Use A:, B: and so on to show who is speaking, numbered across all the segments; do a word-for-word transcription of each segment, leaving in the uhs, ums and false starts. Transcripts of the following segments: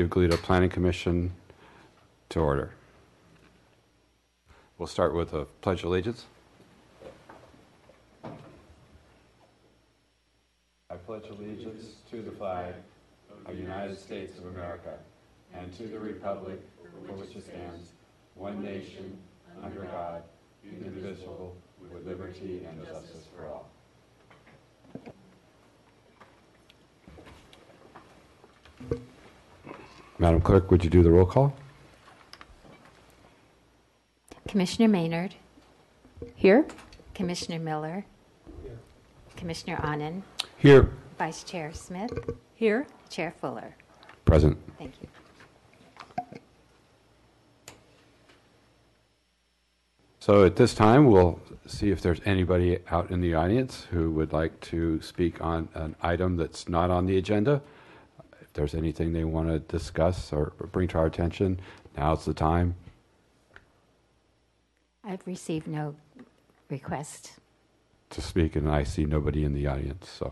A: of Goleta Planning Commission to order. We'll start with a Pledge of Allegiance. I pledge allegiance to the flag of the United States of America and to the republic for which it stands, one nation, under God, indivisible, with liberty and justice for all. Madam Clerk, would you do the roll call?
B: Commissioner Maynard.
C: Here.
B: Commissioner Miller. Here. Commissioner Anand.
A: Here.
B: Vice Chair Smith.
C: Here.
B: Chair Fuller.
A: Present.
B: Thank you.
A: So at this time, we'll see if there's anybody out in the audience who would like to speak on an item that's not on the agenda. If there's anything they want to discuss or bring to our attention, now's the time.
B: I've received no request.
A: To speak, and I see nobody in the audience. So,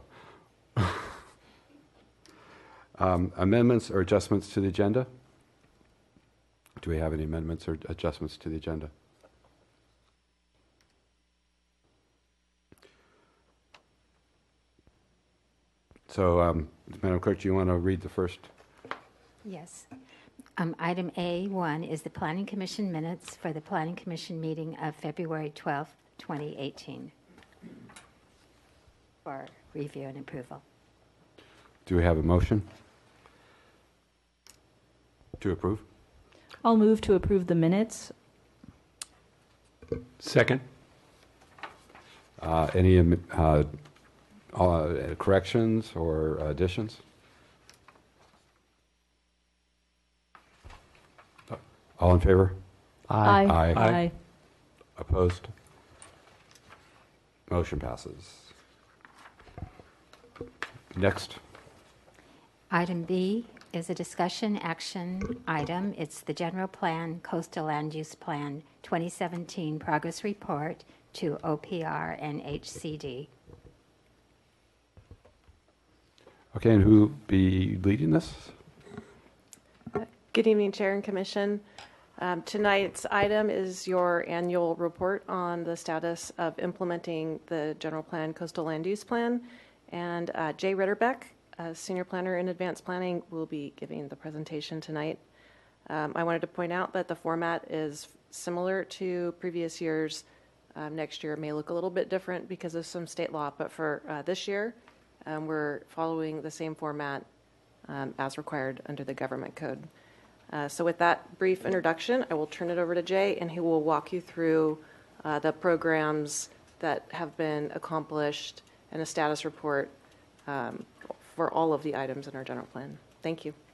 A: um, amendments or adjustments to the agenda? Do we have any amendments or adjustments to the agenda? So, um, Madam Clerk, do you want to read the first?
B: Yes. Um, item A one is the Planning Commission minutes for the Planning Commission meeting of February twelfth, twenty eighteen for review and approval.
A: Do we have a motion to approve?
C: I'll move to approve the minutes.
A: Second. Uh, any uh, uh, corrections or additions? All in favor?
C: Aye.
A: Aye.
C: Aye.
A: Opposed? Motion passes. Next.
B: Item B is a discussion action item. It's the General Plan Coastal Land Use Plan twenty seventeen Progress Report to O P R and H C D.
A: Okay, and who will be leading this?
D: Good evening, Chair and Commission. Um, tonight's item is your annual report on the status of implementing the General Plan Coastal Land Use Plan. And uh, Jay Ritterbeck, uh, Senior Planner in Advanced Planning, will be giving the presentation tonight. Um, I wanted to point out that the format is similar to previous years. Um, next year may look a little bit different because of some state law, but for uh, this year, um, we're following the same format um, as required under the government code. Uh, so with that brief introduction, I will turn it over to Jay, and he will walk you through uh, the programs that have been accomplished and a status report um, for all of the items in our general plan. Thank you.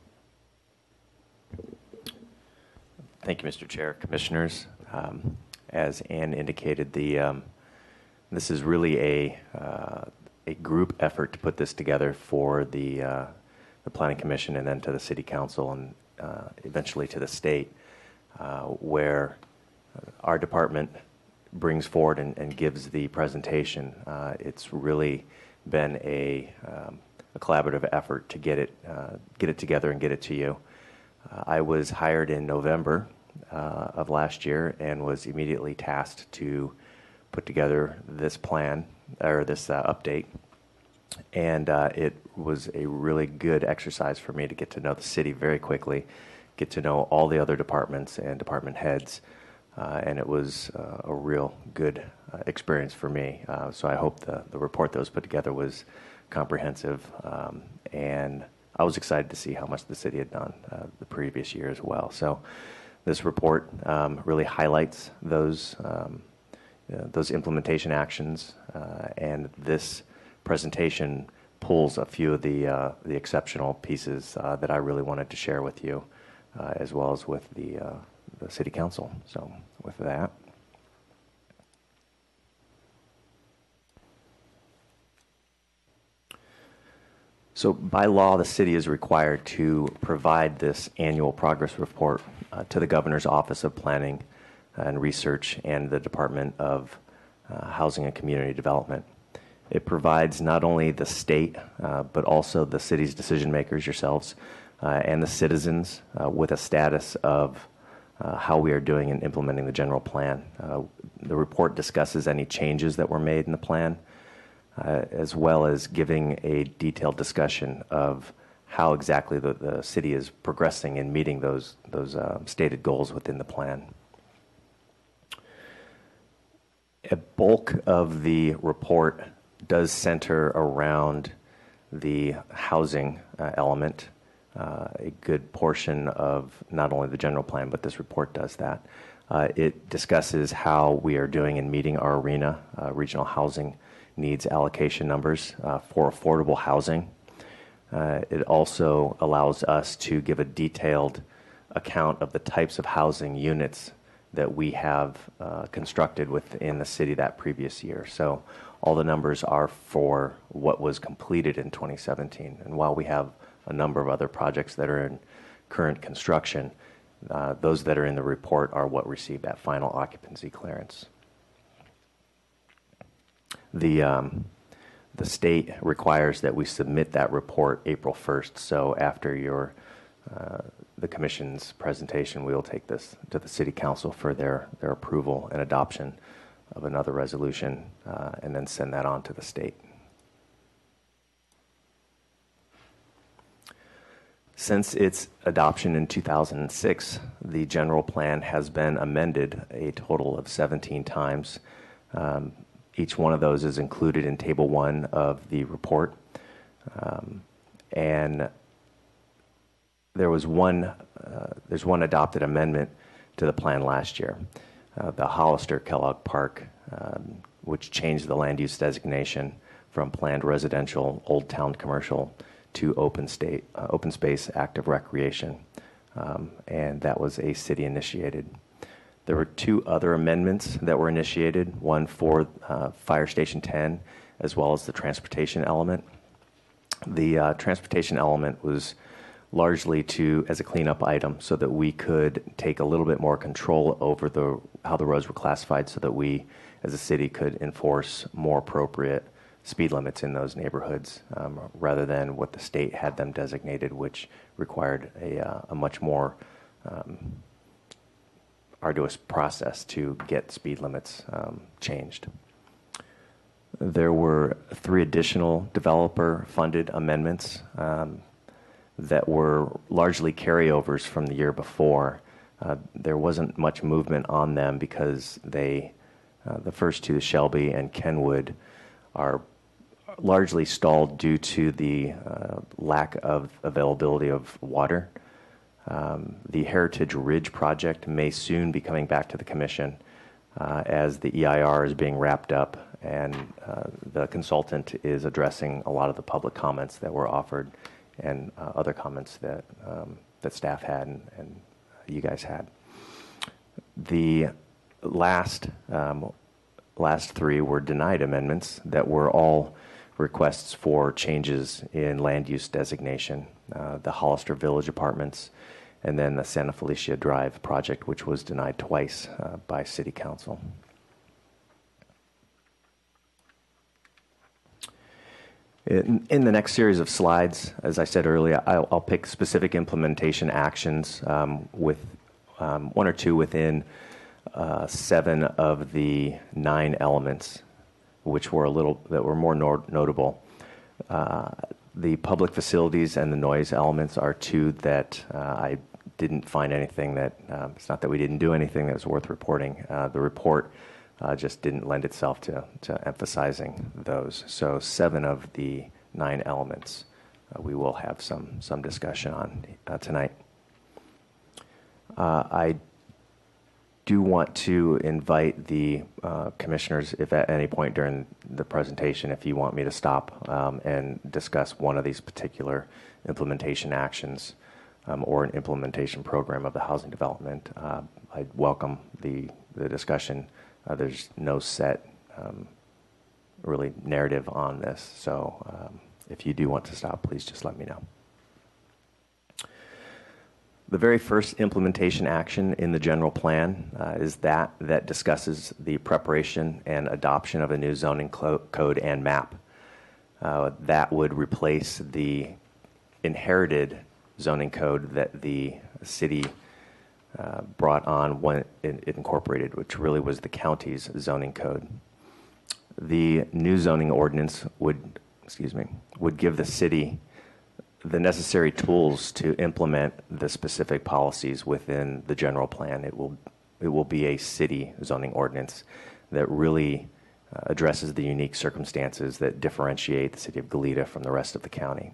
E: Thank you, Mister Chair, Commissioners. Um, as Ann indicated, the um, this is really a uh, a group effort to put this together for the uh, the Planning Commission and then to the City Council and uh, eventually to the state, uh, where our department brings forward and, and gives the presentation. Uh, it's really been a, um, a collaborative effort to get it uh, get it together and get it to you. Uh, I was hired in November uh, of last year and was immediately tasked to put together this plan or this uh, update. And uh, it was a really good exercise for me to get to know the city very quickly, get to know all the other departments and department heads, uh, and it was uh, a real good uh, experience for me. Uh, so I hope the, the report that was put together was comprehensive, um, and I was excited to see how much the city had done uh, the previous year as well. So this report um, really highlights those, um, you know, those implementation actions, uh, and this presentation pulls a few of the uh, the exceptional pieces uh, that I really wanted to share with you, uh, as well as with the uh, the City Council. So with that, so by law, the city is required to provide this annual progress report uh, to the Governor's Office of Planning and Research and the Department of uh, Housing and Community Development. It provides not only the state, uh, but also the city's decision makers, yourselves, uh, and the citizens uh, with a status of uh, how we are doing in implementing the general plan. Uh, the report discusses any changes that were made in the plan, uh, as well as giving a detailed discussion of how exactly the, the city is progressing in meeting those, those uh, stated goals within the plan. A bulk of the report does center around the housing uh, element. Uh, a good portion of not only the general plan, but this report does that. Uh, it discusses how we are doing in meeting our ARENA, uh, regional housing needs allocation numbers uh, for affordable housing. Uh, it also allows us to give a detailed account of the types of housing units that we have uh, constructed within the city that previous year. So all the numbers are for what was completed in twenty seventeen. And while we have a number of other projects that are in current construction, uh, those that are in the report are what received that final occupancy clearance. The, um, the state requires that we submit that report April first. So after your uh, the Commission's presentation, we will take this to the City Council for their, their approval and adoption of another resolution, uh, and then send that on to the state. Since its adoption in two thousand six, the general plan has been amended a total of seventeen times. Um, each one of those is included in Table one of the report. Um, and there was one, uh, there's one adopted amendment to the plan last year, uh, the Hollister Kellogg Park, um, which changed the land use designation from planned residential, old town commercial, to open state, uh, open space active recreation, um, and that was a city initiated. There were two other amendments that were initiated, one for uh, Fire Station ten, as well as the transportation element. The uh, transportation element was largely to as a cleanup item so that we could take a little bit more control over the how the roads were classified, so that we as a city could enforce more appropriate speed limits in those neighborhoods, um, rather than what the state had them designated, which required a, uh, a much more um, arduous process to get speed limits um, changed. There were three additional developer-funded amendments um, that were largely carryovers from the year before. Uh, there wasn't much movement on them because they, uh, the first two, Shelby and Kenwood, are largely stalled due to the uh, lack of availability of water. Um, the Heritage Ridge project may soon be coming back to the Commission uh, as the E I R is being wrapped up, and uh, the consultant is addressing a lot of the public comments that were offered and uh, other comments that um, that staff had and, and you guys had. The last um, last three were denied amendments that were all requests for changes in land use designation, uh, the Hollister Village Apartments, and then the Santa Felicia Drive project, which was denied twice uh, by City Council. In, in the next series of slides, as I said earlier, I'll, I'll pick specific implementation actions um, with um, one or two within uh, seven of the nine elements, which were a little that were more no- notable. Uh, the public facilities and the noise elements are two that uh, I didn't find anything that uh, it's not that we didn't do anything that was worth reporting. Uh, the report Uh, just didn't lend itself to, to emphasizing those. So seven of the nine elements uh, we will have some, some discussion on uh, tonight. Uh, I do want to invite the uh, commissioners, if at any point during the presentation, if you want me to stop um, and discuss one of these particular implementation actions um, or an implementation program of the housing development, uh, I'd welcome the, the discussion. Uh, there's no set, um, really, narrative on this. So um, if you do want to stop, please just let me know. The very first implementation action in the general plan uh, is that that discusses the preparation and adoption of a new zoning clo- code and map. Uh, that would replace the inherited zoning code that the city uh, brought on when it, it incorporated, which really was the county's zoning code. The new zoning ordinance would, excuse me, would give the city the necessary tools to implement the specific policies within the general plan. It will, it will be a city zoning ordinance that really uh, addresses the unique circumstances that differentiate the city of Goleta from the rest of the county.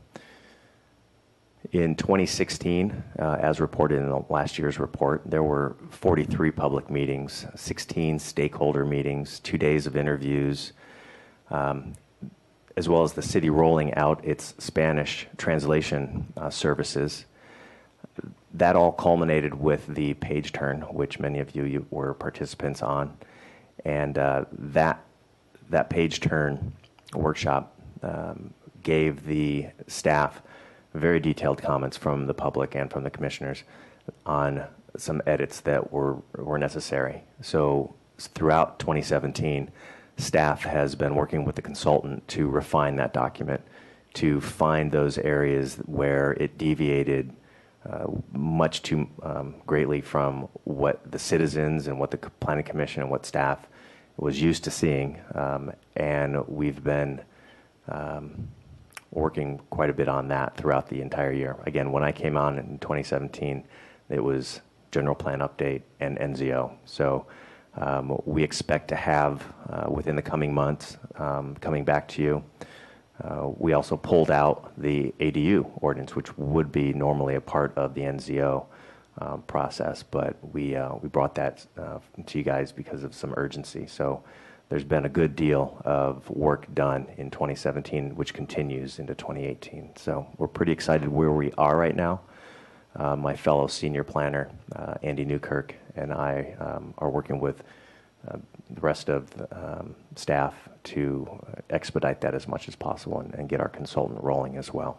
E: In twenty sixteen, uh, as reported in the last year's report, there were forty-three public meetings, sixteen stakeholder meetings, two days of interviews, um, as well as the city rolling out its Spanish translation uh, services. That all culminated with the page turn, which many of you, you were participants on. And uh, that, that page turn workshop um, gave the staff very detailed comments from the public and from the commissioners on some edits that were, were necessary. So throughout twenty seventeen, staff has been working with the consultant to refine that document, to find those areas where it deviated uh, much too um, greatly from what the citizens and what the planning commission and what staff was used to seeing. Um, and we've been um, working quite a bit on that throughout the entire year. Again, when I came on in twenty seventeen, it was general plan update and N Z O. So um, we expect to have, uh, within the coming months, um, coming back to you. Uh, we also pulled out the A D U ordinance, which would be normally a part of the N Z O um, process, but we, uh, we brought that uh, to you guys because of some urgency. So there's been a good deal of work done in twenty seventeen, which continues into twenty eighteen. So we're pretty excited where we are right now. Uh, my fellow senior planner, uh, Andy Newkirk, and I um, are working with uh, the rest of the um, staff to expedite that as much as possible and, and get our consultant rolling as well.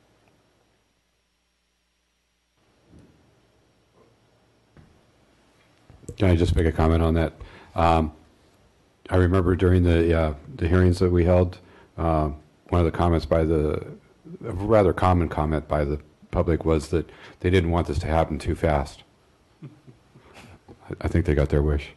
A: Can I just make a comment on that? Um, I remember during the uh, the hearings that we held, uh, one of the comments by the, a rather common comment by the public was that they didn't want this to happen too fast. I, I think they got their wish.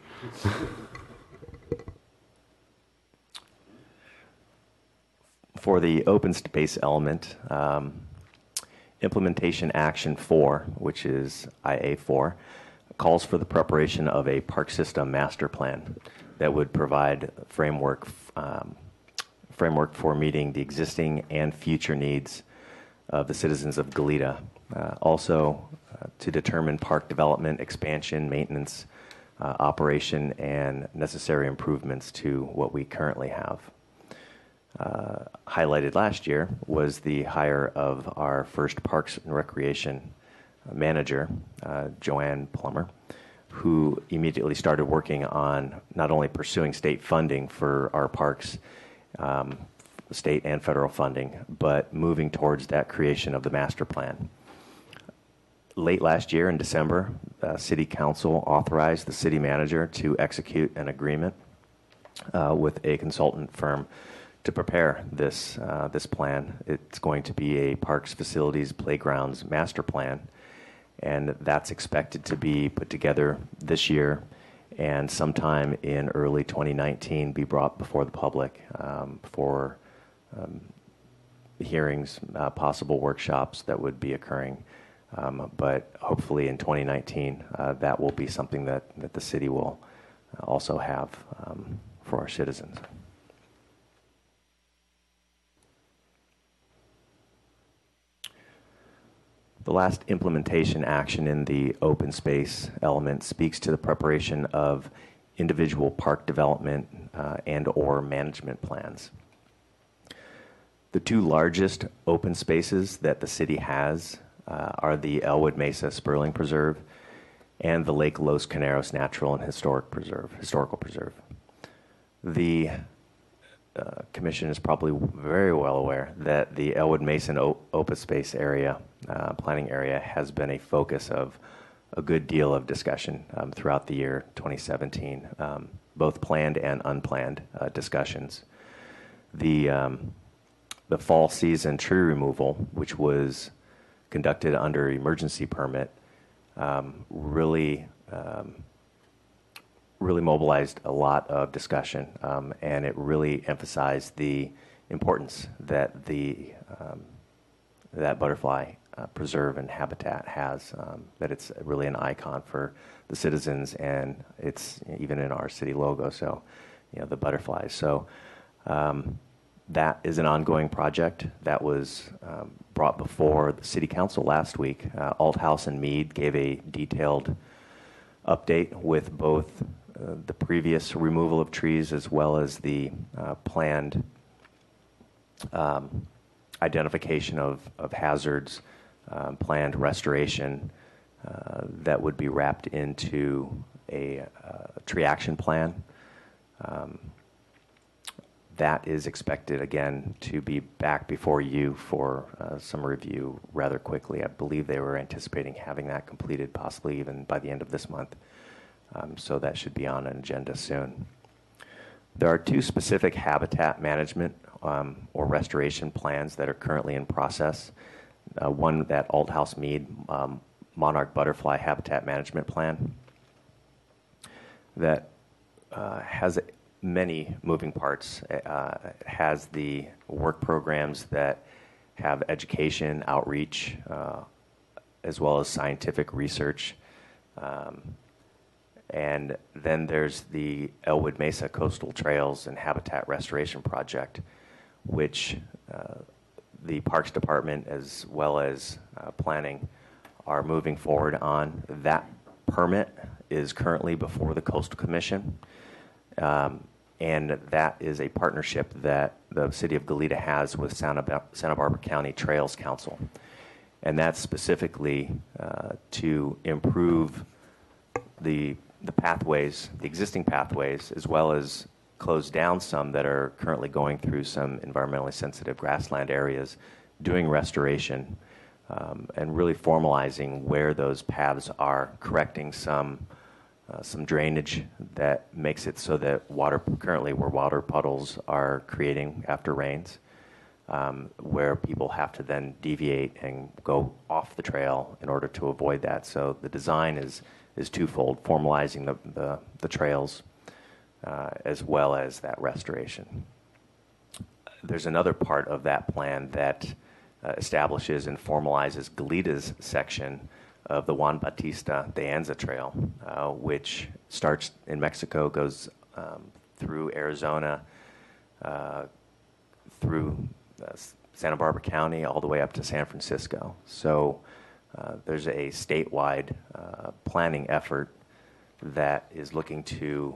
E: For the open space element, um, implementation action four, which is I A four, calls for the preparation of a park system master plan that would provide framework um, framework for meeting the existing and future needs of the citizens of Goleta. Uh, also, uh, to determine park development, expansion, maintenance, uh, operation, and necessary improvements to what we currently have. Uh, highlighted last year was the hire of our first Parks and Recreation manager, uh, Joanne Plummer, who immediately started working on not only pursuing state funding for our parks, um, state and federal funding, but moving towards that creation of the master plan. Late last year in December, uh, City Council authorized the city manager to execute an agreement uh, with a consultant firm to prepare this, uh, this plan. It's going to be a parks, facilities, playgrounds master plan, and that's expected to be put together this year and sometime in early twenty nineteen be brought before the public um, for um, hearings, uh, possible workshops that would be occurring. Um, but hopefully in twenty nineteen, uh, that will be something that, that the city will also have um, for our citizens. The last implementation action in the open space element speaks to the preparation of individual park development uh, and or management plans. The two largest open spaces that the city has uh, are the Elwood Mesa Sperling Preserve and the Lake Los Caneros Natural and Historic Preserve, Historical Preserve. The Uh, Commission is probably very well aware that the Elwood Mason o- open space area, uh, planning area, has been a focus of a good deal of discussion um, throughout the year twenty seventeen, um, both planned and unplanned uh, discussions. The um, the fall season tree removal, which was conducted under emergency permit um, really um, really mobilized a lot of discussion, um, and it really emphasized the importance that the um, that butterfly uh, preserve and habitat has. Um, that it's really an icon for the citizens, and it's even in our city logo. So, you know, the butterflies. So. Um, That is an ongoing project that was um, brought before the City Council last week. Uh, Althouse and Mead gave a detailed update with both uh, the previous removal of trees as well as the uh, planned um, identification of, of hazards, um, planned restoration uh, that would be wrapped into a uh, tree action plan. Um, That is expected, again, to be back before you for uh, some review rather quickly. I believe they were anticipating having that completed possibly even by the end of this month. Um, so that should be on an agenda soon. There are two specific habitat management um, or restoration plans that are currently in process. Uh, one, that Althouse Mead um, Monarch Butterfly Habitat Management Plan that uh, has a many moving parts. Uh, has the work programs that have education, outreach, uh, as well as scientific research. Um, and then there's the Elwood Mesa Coastal Trails and Habitat Restoration Project, which uh, the Parks Department as well as uh, planning are moving forward on. That permit is currently before the Coastal Commission. Um, And that is a partnership that the city of Goleta has with Santa, Bar- Santa Barbara County Trails Council. And that's specifically uh, to improve the, the pathways, the existing pathways, as well as close down some that are currently going through some environmentally sensitive grassland areas, doing restoration, um, and really formalizing where those paths are, correcting some Uh, some drainage that makes it so that water, currently where water puddles are creating after rains, um, where people have to then deviate and go off the trail in order to avoid that. So the design is, is twofold, formalizing the, the, the trails uh, as well as that restoration. There's another part of that plan that uh, establishes and formalizes Goleta's section of the Juan Bautista de Anza Trail, uh, which starts in Mexico, goes um, through Arizona, uh, through uh, Santa Barbara County, all the way up to San Francisco. So uh, there's a statewide uh, planning effort that is looking to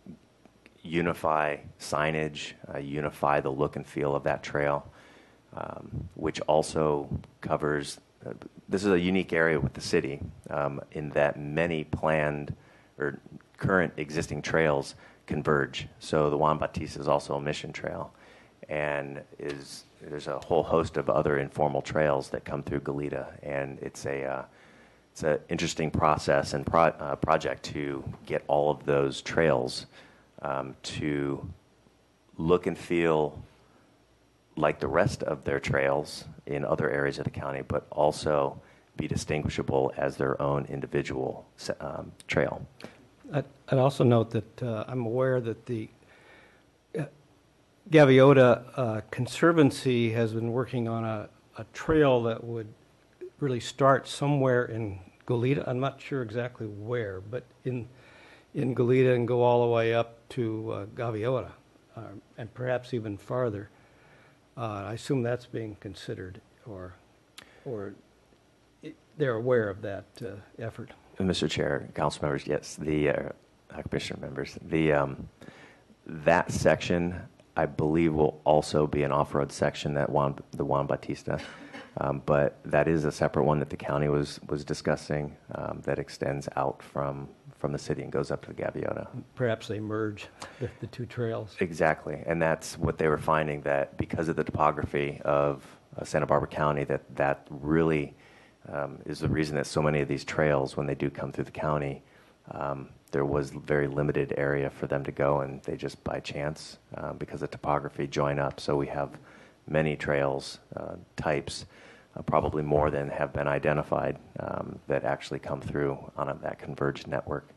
E: unify signage, uh, unify the look and feel of that trail, um, which also covers. Uh, this is a unique area with the city um, in that many planned or current existing trails converge. So the Juan Bautista is also a mission trail, and is there's a whole host of other informal trails that come through Goleta, and it's a uh, it's an interesting process and pro uh, project to get all of those trails um, to look and feel like the rest of their trails in other areas of the county, but also be distinguishable as their own individual um, trail.
F: I'd, I'd also note that uh, I'm aware that the uh, Gaviota uh, Conservancy has been working on a, a trail that would really start somewhere in Goleta. I'm not sure exactly where, but in in Goleta and go all the way up to uh, Gaviota, uh, and perhaps even farther. Uh, I assume that's being considered, or, or it, they're aware of that uh, effort.
E: Mister Chair, council members, yes, the uh, commissioner members, the um, that section I believe will also be an off-road section, that Juan, the Juan Bautista, um, but that is a separate one that the county was was discussing um, that extends out from from the city and goes up to the Gaviota.
F: Perhaps they merge the, the two trails.
E: Exactly, and that's what they were finding, that because of the topography of uh, Santa Barbara County, that that really um, is the reason that so many of these trails, when they do come through the county, um, there was very limited area for them to go, and they just by chance, uh, because of topography, join up. So we have many trails uh, types uh, probably more than have been identified um, that actually come through on a, that converged network.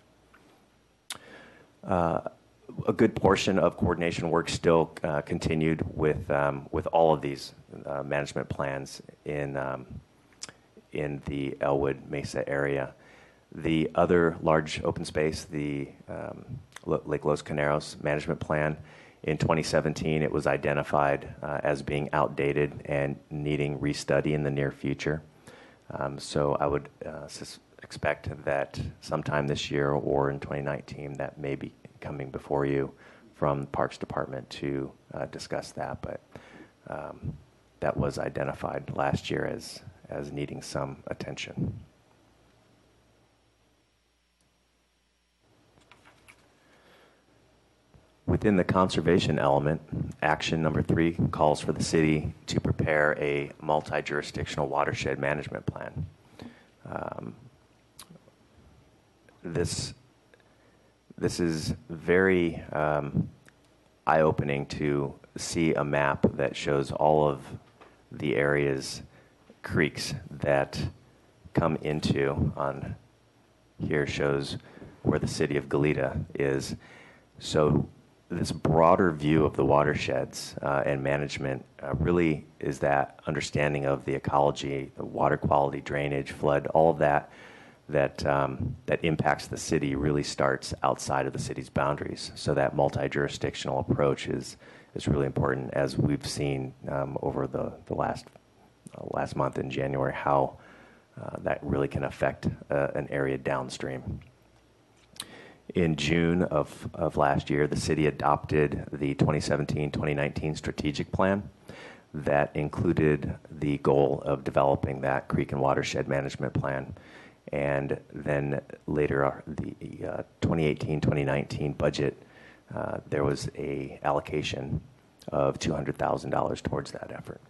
E: Uh, a good portion of coordination work still uh, continued with um, with all of these uh, management plans in um, in the Elwood Mesa area. The other large open space, the um, Lake Los Caneros management plan, in twenty seventeen it was identified uh, as being outdated and needing restudy in the near future. Um, so I would uh, sus- expect that sometime this year or in twenty nineteen that may be coming before you from Parks Department to uh, discuss that. But um, that was identified last year as, as needing some attention. Within the conservation element, action number three calls for the city to prepare a multi-jurisdictional watershed management plan. Um, this, this is very um, eye-opening to see a map that shows all of the areas, creeks that come into on here shows where the city of Goleta is. So this broader view of the watersheds uh, and management uh, really is that understanding of the ecology, the water quality, drainage, flood, all of that that um, that impacts the city really starts outside of the city's boundaries. So that multi-jurisdictional approach is is really important, as we've seen um, over the the last uh, last month in January how uh, that really can affect uh, an area downstream. In June of, of last year, the city adopted the twenty seventeen twenty nineteen strategic plan that included the goal of developing that creek and watershed management plan. And then later, uh, the uh, twenty eighteen twenty nineteen budget, uh, there was a allocation of two hundred thousand dollars towards that effort.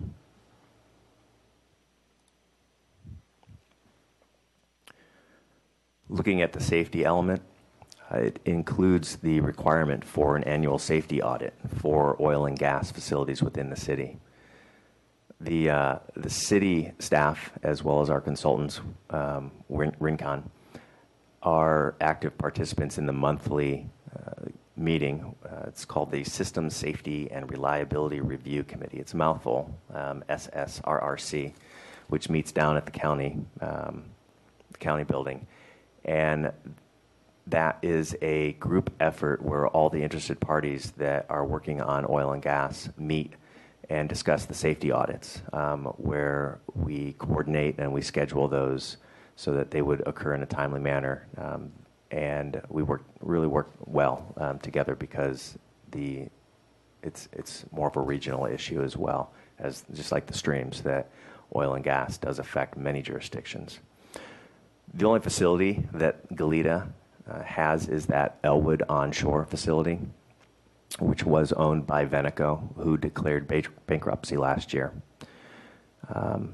E: Looking at the safety element, Uh, it includes the requirement for an annual safety audit for oil and gas facilities within the city. The, uh, the city staff, as well as our consultants, um, Rin- Rincon, are active participants in the monthly uh, meeting. Uh, it's called the System Safety and Reliability Review Committee. It's a mouthful, um, S S R R C, which meets down at the county, um, the county building. And that is a group effort where all the interested parties that are working on oil and gas meet and discuss the safety audits, um, where we coordinate and we schedule those so that they would occur in a timely manner. Um, and we work really work well um, together because the it's it's more of a regional issue as well, as just like the streams, that oil and gas does affect many jurisdictions. The only facility that Goleta Uh, has is that Elwood onshore facility, which was owned by Veneco, who declared ba- bankruptcy last year. Um,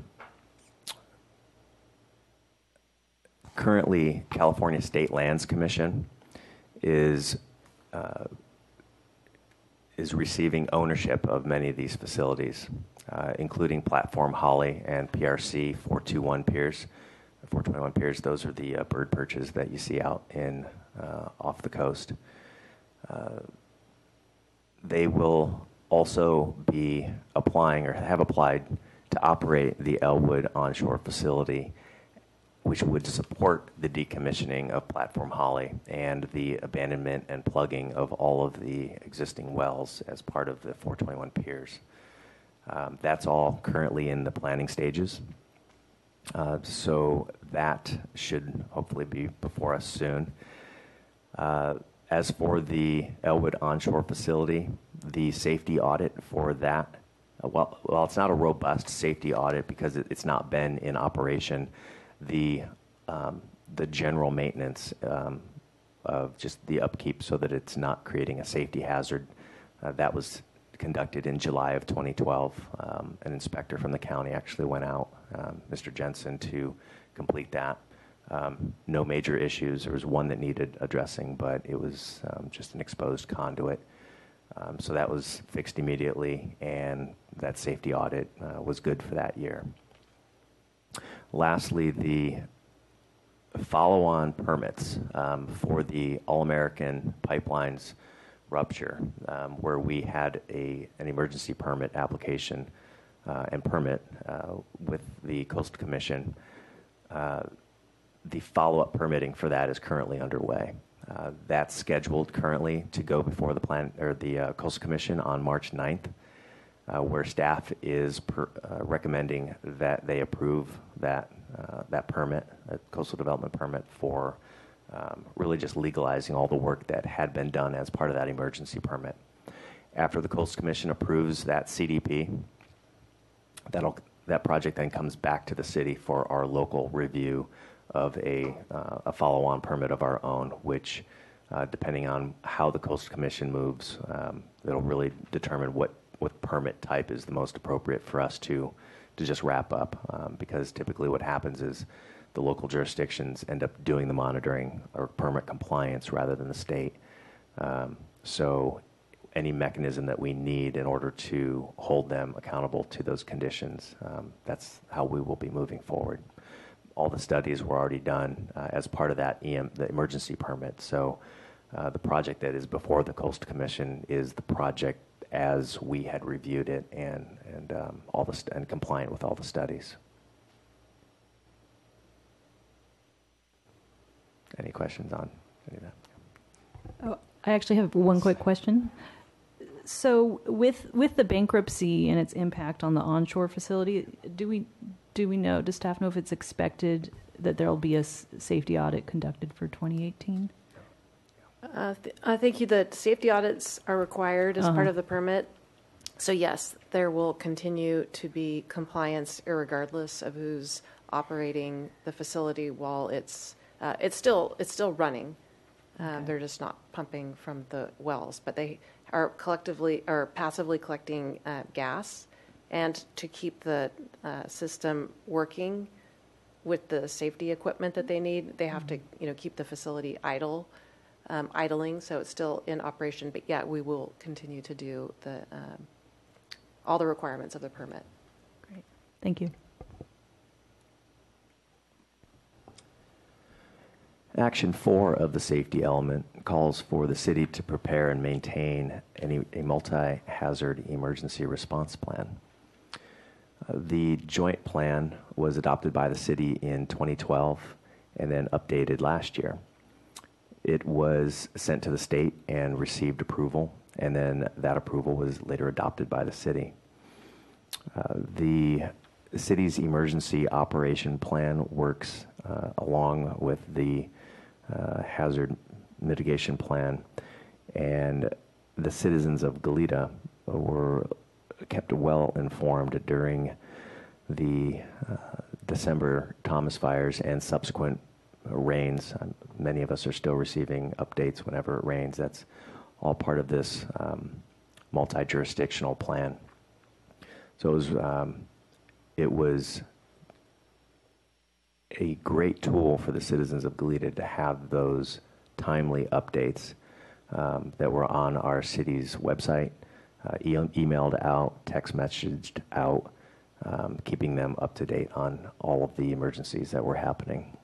E: currently, California State Lands Commission is uh, is receiving ownership of many of these facilities, uh, including Platform Holly and P R C four twenty-one Piers. four twenty-one Piers, those are the uh, bird perches that you see out in uh, off the coast. Uh, they will also be applying or have applied to operate the Elwood onshore facility, which would support the decommissioning of Platform Holly and the abandonment and plugging of all of the existing wells as part of the four twenty-one Piers. Um, that's all currently in the planning stages. Uh, so that should hopefully be before us soon. Uh, as for the Elwood onshore facility, the safety audit for that, uh, well, well, it's not a robust safety audit because it, it's not been in operation. The um, the general maintenance um, of just the upkeep so that it's not creating a safety hazard, uh, that was conducted in July of twenty twelve. Um, an inspector from the county actually went out, um, Mister Jensen, to complete that. Um, no major issues. There was one that needed addressing, but it was um, just an exposed conduit. Um, so that was fixed immediately, and that safety audit uh, was good for that year. lastly, the follow-on permits um, for the All-American Pipelines rupture, um, where we had a an emergency permit application uh, and permit uh, with the Coastal Commission. Uh, the follow-up permitting for that is currently underway. Uh, that's scheduled currently to go before the plan or the uh, Coastal Commission on March ninth, uh, where staff is per, uh, recommending that they approve that uh, that permit, a coastal development permit, for um, really just legalizing all the work that had been done as part of that emergency permit. After the Coastal Commission approves that C D P, that'll that project then comes back to the city for our local review of a, uh, a follow-on permit of our own, which, uh, depending on how the Coastal Commission moves, um, it'll really determine what, what permit type is the most appropriate for us to, to just wrap up. Um, because typically what happens is the local jurisdictions end up doing the monitoring or permit compliance rather than the state. Um, so any mechanism that we need in order to hold them accountable to those conditions, um, that's how we will be moving forward. All the studies were already done uh, as part of that E M, the emergency permit. So uh, the project that is before the Coastal Commission is the project as we had reviewed it and and um, all the st- and compliant with all the studies. Any questions on any of that?
C: Oh, I actually have one quick question. So with with the bankruptcy and its impact on the onshore facility, do we do we know, does staff know if it's expected that there will be a s- safety audit conducted for twenty eighteen?
D: Uh, th- I think you- the safety audits are required as
C: Uh-huh.
D: part of the permit. So yes, there will continue to be compliance irregardless of who's operating the facility while it's uh, it's still it's still running. Um,
C: Okay.
D: They're just not pumping from the wells, but they are collectively or passively collecting uh, gas, and to keep the uh, system working with the safety equipment that they need, they have to you know keep the facility idle. Um, idling, so it's still in operation. But yeah, we will continue to do the um, all the requirements of the permit.
C: Great. Thank you.
E: Action four of the safety element calls for the city to prepare and maintain any, a multi-hazard emergency response plan. Uh, the joint plan was adopted by the city in twenty twelve and then updated last year. It was sent to the state and received approval, and then that approval was later adopted by the city. Uh, the city's emergency operation plan works uh, along with the uh, hazard mitigation plan, and the citizens of Goleta were kept well informed during the uh, December Thomas fires and subsequent rains. Um, many of us are still receiving updates whenever it rains. That's all part of this um, multi-jurisdictional plan. So it was, um, it was a great tool for the citizens of Goleta to have those timely updates um, that were on our city's website, uh, e- emailed out, text messaged out, um, keeping them up to date on all of the emergencies that were happening.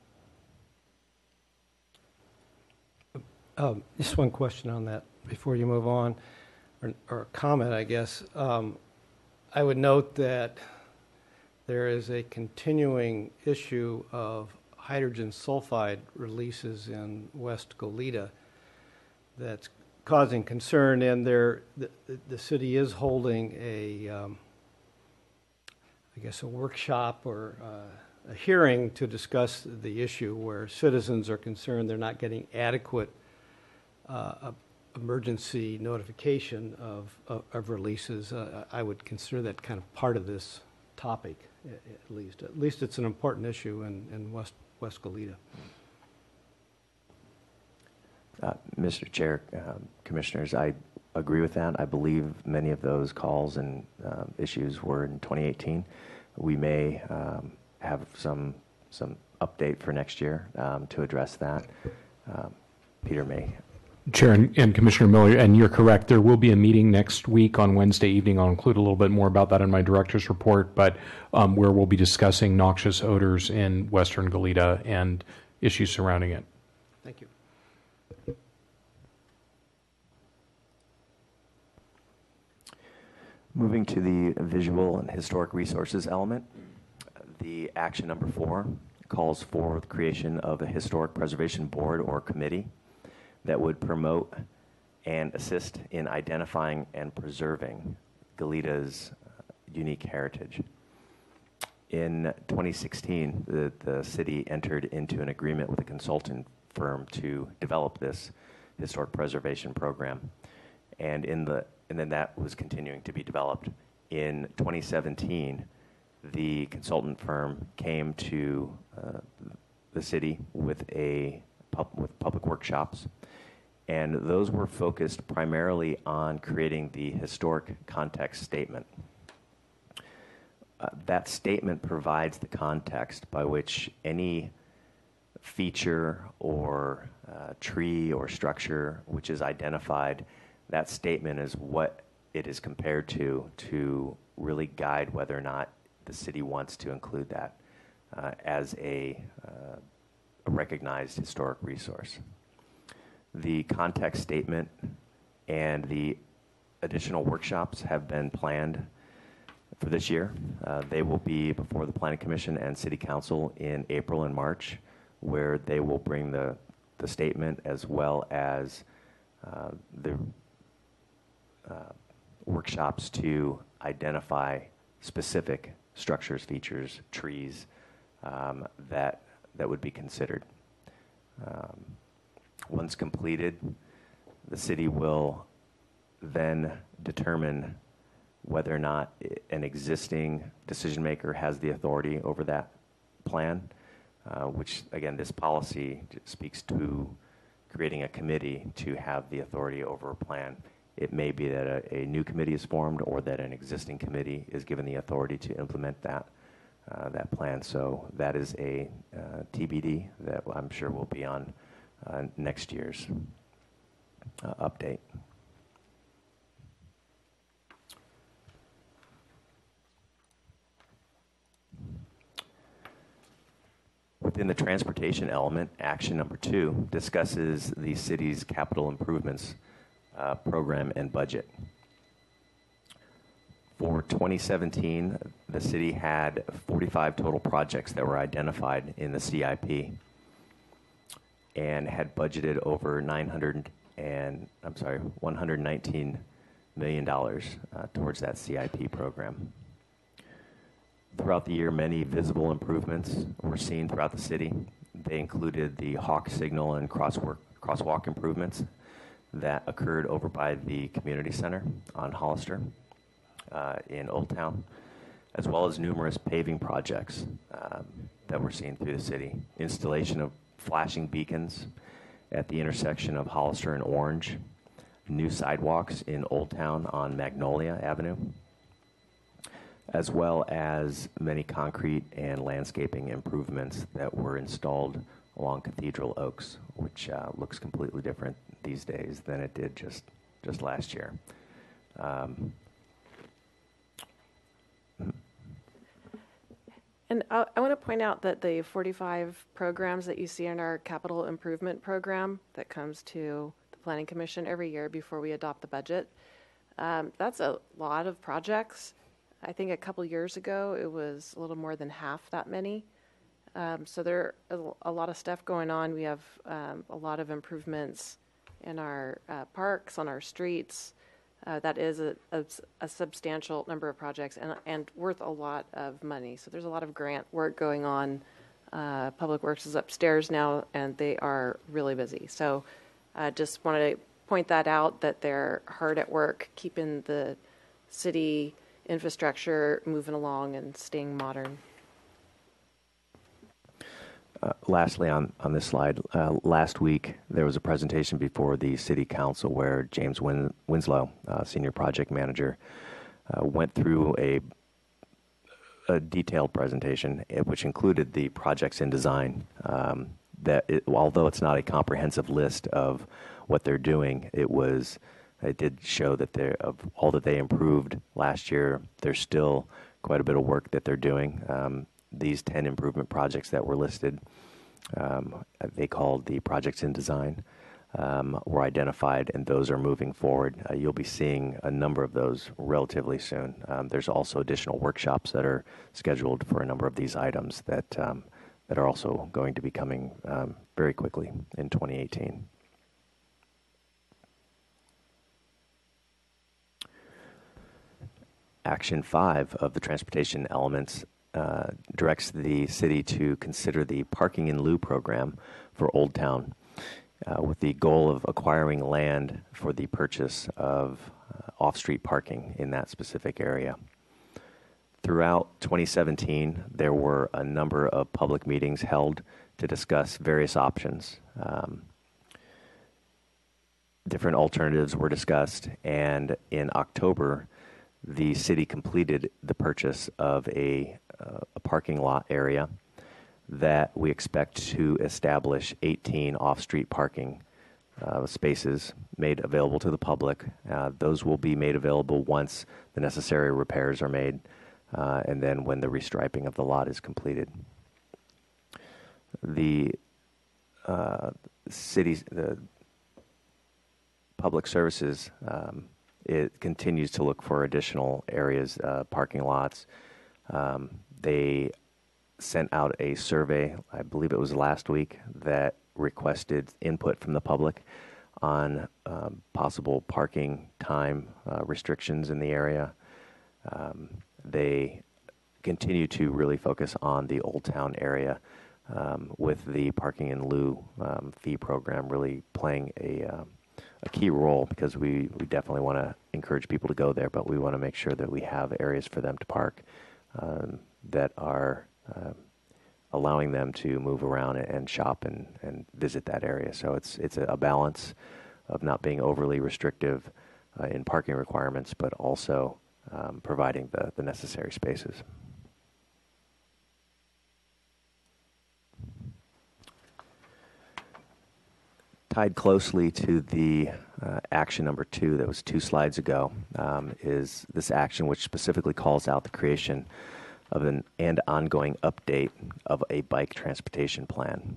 F: Um, Just one question on that before you move on, or, or a comment, I guess. Um, I would note that there is a continuing issue of hydrogen sulfide releases in West Goleta that's causing concern, and there, the, the city is holding a, um, I guess, a workshop or uh, a hearing to discuss the issue where citizens are concerned they're not getting adequate Uh, emergency notification of, of, of releases. Uh, I would consider that kind of part of this topic, at, at least. At least it's an important issue in, in West, West Goleta.
E: Uh, Mister Chair, um, Commissioners, I agree with that. I believe many of those calls and uh, issues were in twenty eighteen. We may um, have some some update for next year um, to address that. Um, Peter may
G: Chair and, and Commissioner Miller, and you're correct, there will be a meeting next week on Wednesday evening. I'll include a little bit more about that in my director's report, but um, where we'll be discussing noxious odors in Western Goleta and issues surrounding it.
F: Thank you.
E: Moving to the visual and historic resources element, the action number four calls for the creation of a historic preservation board or committee that would promote and assist in identifying and preserving Goleta's uh, unique heritage. In twenty sixteen, the, the city entered into an agreement with a consultant firm to develop this historic preservation program. And in the and then that was continuing to be developed. In twenty seventeen, the consultant firm came to uh, the city with a pub, with public workshops, and those were focused primarily on creating the historic context statement. Uh, that statement provides the context by which any feature or uh, tree or structure which is identified, that statement is what it is compared to to really guide whether or not the city wants to include that uh, as a, uh, a recognized historic resource. The context statement and the additional workshops have been planned for this year. Uh, they will be before the Planning Commission and City Council in April and March, where they will bring the, the statement as well as uh, the uh, workshops to identify specific structures, features, trees um, that, that would be considered. Um, once completed, the city will then determine whether or not an existing decision maker has the authority over that plan, uh, which again, this policy speaks to creating a committee to have the authority over a plan. It may be that a, a new committee is formed or that an existing committee is given the authority to implement that, uh, that plan. So that is a uh, T B D that I'm sure will be on uh, next year's uh, update. Within the transportation element, action number two discusses the city's capital improvements uh, program and budget. For twenty seventeen, the city had forty-five total projects that were identified in the C I P and had budgeted over nine hundred and I'm sorry, one hundred nineteen million dollars uh, towards that C I P program. Throughout the year, many visible improvements were seen throughout the city. They included the Hawk signal and crosswalk, crosswalk improvements that occurred over by the community center on Hollister uh, in Old Town, as well as numerous paving projects um, that were seen through the city. Installation of flashing beacons at the intersection of Hollister and Orange, new sidewalks in Old Town on Magnolia Avenue, as well as many concrete and landscaping improvements that were installed along Cathedral Oaks, which uh, looks completely different these days than it did just, just last year. Um,
D: And I, I want to point out that the forty-five programs that you see in our capital improvement program that comes to the Planning Commission every year before we adopt the budget, um, that's a lot of projects. I think a couple years ago it was a little more than half that many. Um, so there are a, a lot of stuff going on. We have um, a lot of improvements in our uh, parks, on our streets. Uh, that is a, a, a substantial number of projects and, and worth a lot of money. So there's a lot of grant work going on. Uh, Public Works is upstairs now, and they are really busy. So I uh, just wanted to point that out, that they're hard at work keeping the city infrastructure moving along and staying modern.
E: Uh, lastly, on, on this slide, uh, last week there was a presentation before the City Council where James Win- Winslow, uh, Senior Project Manager, uh, went through a, a detailed presentation which included the projects in design. Um, that it, although it's not a comprehensive list of what they're doing, it was it did show that they're of all that they improved last year. There's still quite a bit of work that they're doing. Um, these ten improvement projects that were listed, um, they called the projects in design, um, were identified, and those are moving forward. Uh, you'll be seeing a number of those relatively soon. Um, there's also additional workshops that are scheduled for a number of these items that um, that are also going to be coming um, very quickly in twenty eighteen. Action five of the transportation elements uh, directs the city to consider the parking in lieu program for Old Town, uh, with the goal of acquiring land for the purchase of uh, off-street parking in that specific area. Throughout twenty seventeen, there were a number of public meetings held to discuss various options. Um, different alternatives were discussed, and in October, the city completed the purchase of a, uh, a parking lot area that we expect to establish eighteen off-street parking uh, spaces made available to the public. Uh, those will be made available once the necessary repairs are made, uh, and then when the restriping of the lot is completed. The uh, city's the public services um, it continues to look for additional areas, uh, parking lots. Um, they sent out a survey, I believe it was last week, that requested input from the public on um, possible parking time uh, restrictions in the area. Um, they continue to really focus on the Old Town area, um, with the parking in lieu um, fee program really playing a uh, a key role, because we, we definitely want to encourage people to go there, but we want to make sure that we have areas for them to park um, that are uh, allowing them to move around and shop and, and visit that area. So it's it's a balance of not being overly restrictive uh, in parking requirements, but also um, providing the, the necessary spaces. Tied closely to the uh, action number two that was two slides ago um, is this action which specifically calls out the creation of an and ongoing update of a bike transportation plan.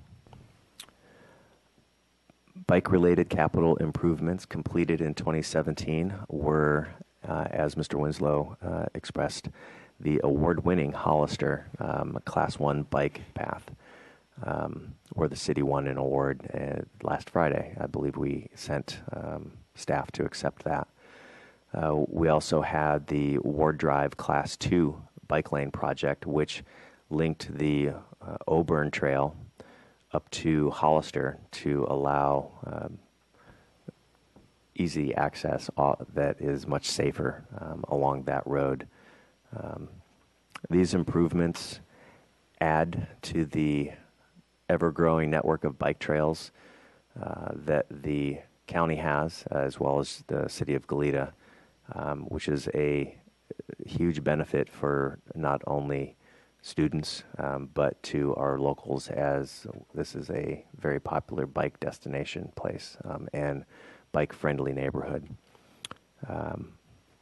E: Bike-related capital improvements completed in twenty seventeen were, uh, as Mister Winslow uh, expressed, the award-winning Hollister um, Class one bike path. Um, where the city won an award uh, last Friday. I believe we sent um, staff to accept that. Uh, we also had the Ward Drive Class two bike lane project, which linked the uh, Auburn Trail up to Hollister to allow um, easy access uh, that is much safer um, along that road. Um, these improvements add to the ever-growing network of bike trails uh, that the county has, as well as the city of Goleta, um, which is a huge benefit for not only students, um, but to our locals, as this is a very popular bike destination place um, and bike-friendly neighborhood. Um,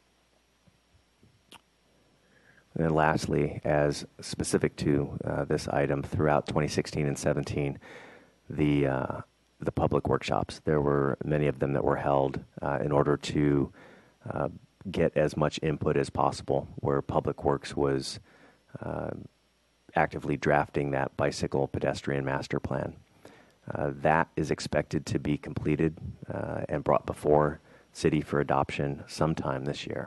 E: And then lastly, as specific to uh, this item, throughout twenty sixteen and seventeen, the uh, the public workshops, there were many of them that were held uh, in order to uh, get as much input as possible, where Public Works was uh, actively drafting that bicycle pedestrian master plan. Uh, that is expected to be completed uh, and brought before City for adoption sometime this year.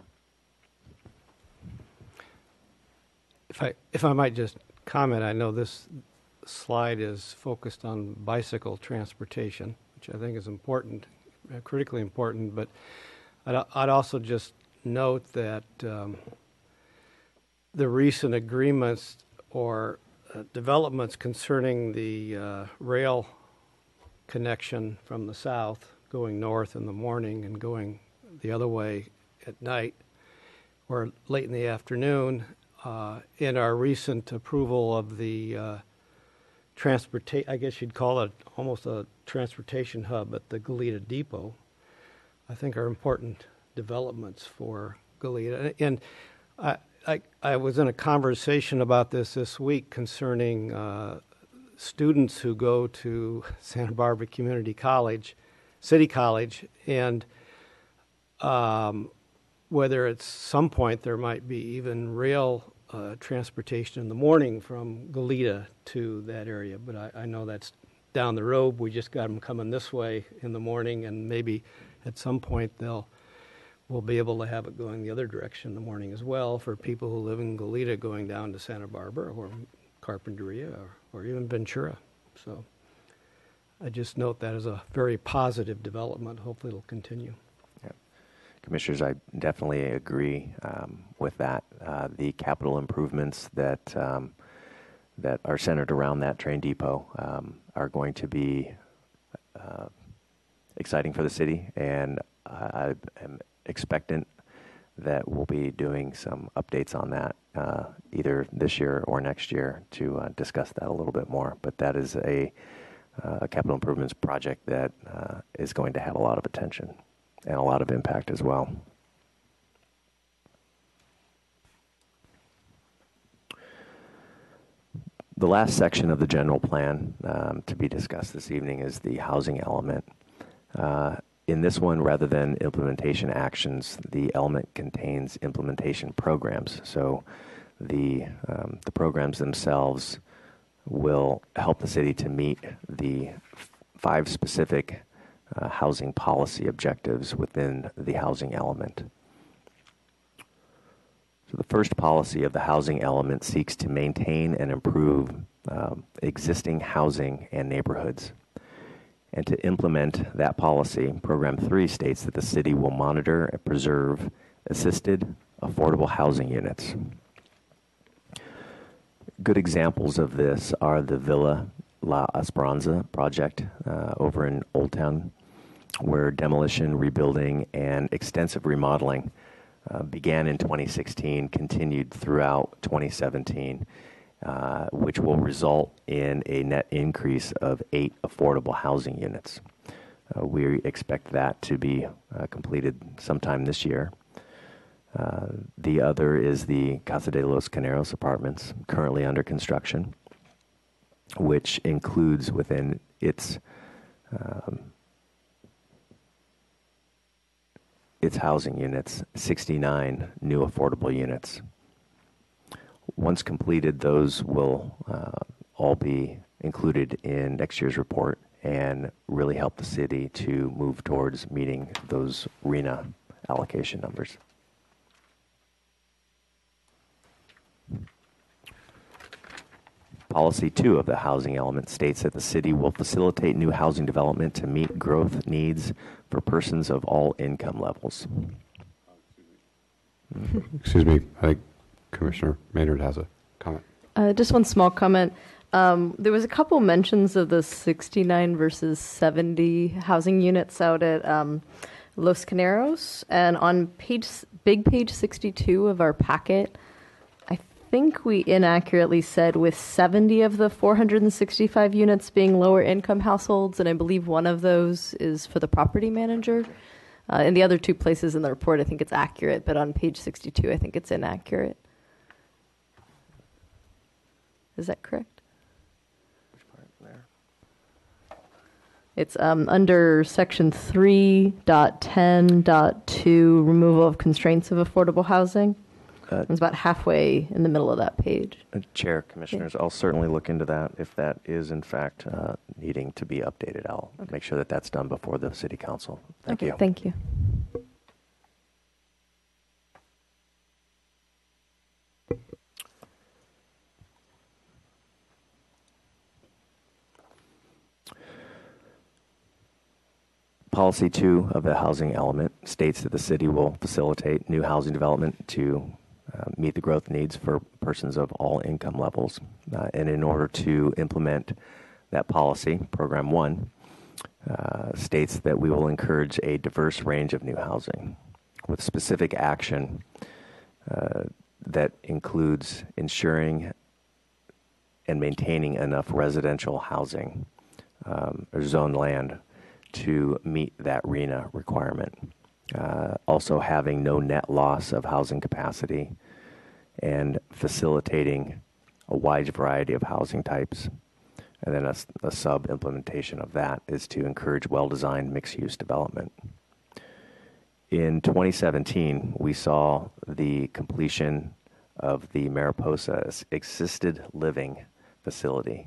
F: If I, if I might just comment, I know this slide is focused on bicycle transportation, which I think is important, uh, critically important, but I'd, I'd also just note that um, the recent agreements or uh, developments concerning the uh, rail connection from the south, going north in the morning and going the other way at night or late in the afternoon, Uh, in our recent approval of the uh, transportation, I guess you'd call it almost a transportation hub at the Goleta Depot, I think are important developments for Goleta. And I, I, I was in a conversation about this this week concerning uh, students who go to Santa Barbara Community College, City College, and um, whether at some point there might be even rail uh, transportation in the morning from Goleta to that area. But I, I know that's down the road. We just got them coming this way in the morning, and maybe at some point they'll we'll be able to have it going the other direction in the morning as well for people who live in Goleta going down to Santa Barbara or Carpinteria or, or even Ventura. So I just note that as a very positive development. Hopefully it'll continue.
E: Yeah. Commissioners, I definitely agree um, with that. Uh, the capital improvements that um, that are centered around that train depot um, are going to be uh, exciting for the city, and I am expectant that we'll be doing some updates on that uh, either this year or next year to uh, discuss that a little bit more. But that is a, uh, a capital improvements project that uh, is going to have a lot of attention and a lot of impact as well. The last section of the general plan um, to be discussed this evening is the housing element. Uh, In this one, rather than implementation actions, the element contains implementation programs. So the, um, the programs themselves will help the city to meet the f- five specific uh, housing policy objectives within the housing element. So the first policy of the housing element seeks to maintain and improve um, existing housing and neighborhoods. And to implement that policy, Program three states that the city will monitor and preserve assisted, affordable housing units. Good examples of this are the Villa La Esperanza project uh, over in Old Town, where demolition, rebuilding, and extensive remodeling uh, began in twenty sixteen, continued throughout twenty seventeen. Uh, which will result in a net increase of eight affordable housing units. Uh, we expect that to be uh, completed sometime this year. Uh, the other is the Casa de los Caneros apartments, currently under construction, which includes within its um, its housing units sixty-nine new affordable units. Once completed, those will uh, all be included in next year's report and really help the city to move towards meeting those R E N A allocation numbers. Policy two of the housing element states that the city will facilitate new housing development to meet growth needs for persons of all income levels.
A: Excuse me, I think Commissioner Maynard has a comment.
C: Uh, just one small comment. Um, there was a couple mentions of the sixty-nine versus seventy housing units out at um, Los Caneros, and on page big page sixty-two of our packet, I think we inaccurately said with seventy of the four hundred sixty-five units being lower income households, and I believe one of those is for the property manager. Uh, in the other two places in the report, I think it's accurate, but on page sixty-two, I think it's inaccurate. Is that correct?
E: Which part there?
C: It's um, under section three point ten point two, removal of constraints of affordable housing.
E: Uh,
C: It's about halfway in the middle of that page.
E: uh, Chair, Commissioners, I'll certainly look into that. If that is in fact uh, needing to be updated, I'll make sure that that's done before the City Council. Thank
C: okay,
E: you.
C: Thank you.
E: Policy two of the housing element states that the city will facilitate new housing development to uh, meet the growth needs for persons of all income levels. Uh, and in order to implement that policy, Program one uh, states that we will encourage a diverse range of new housing with specific action uh, that includes ensuring and maintaining enough residential housing um, or zoned land to meet that R E N A requirement. Uh, also having no net loss of housing capacity and facilitating a wide variety of housing types. And then a, a sub-implementation of that is to encourage well-designed mixed-use development. In twenty seventeen, we saw the completion of the Mariposa assisted living facility.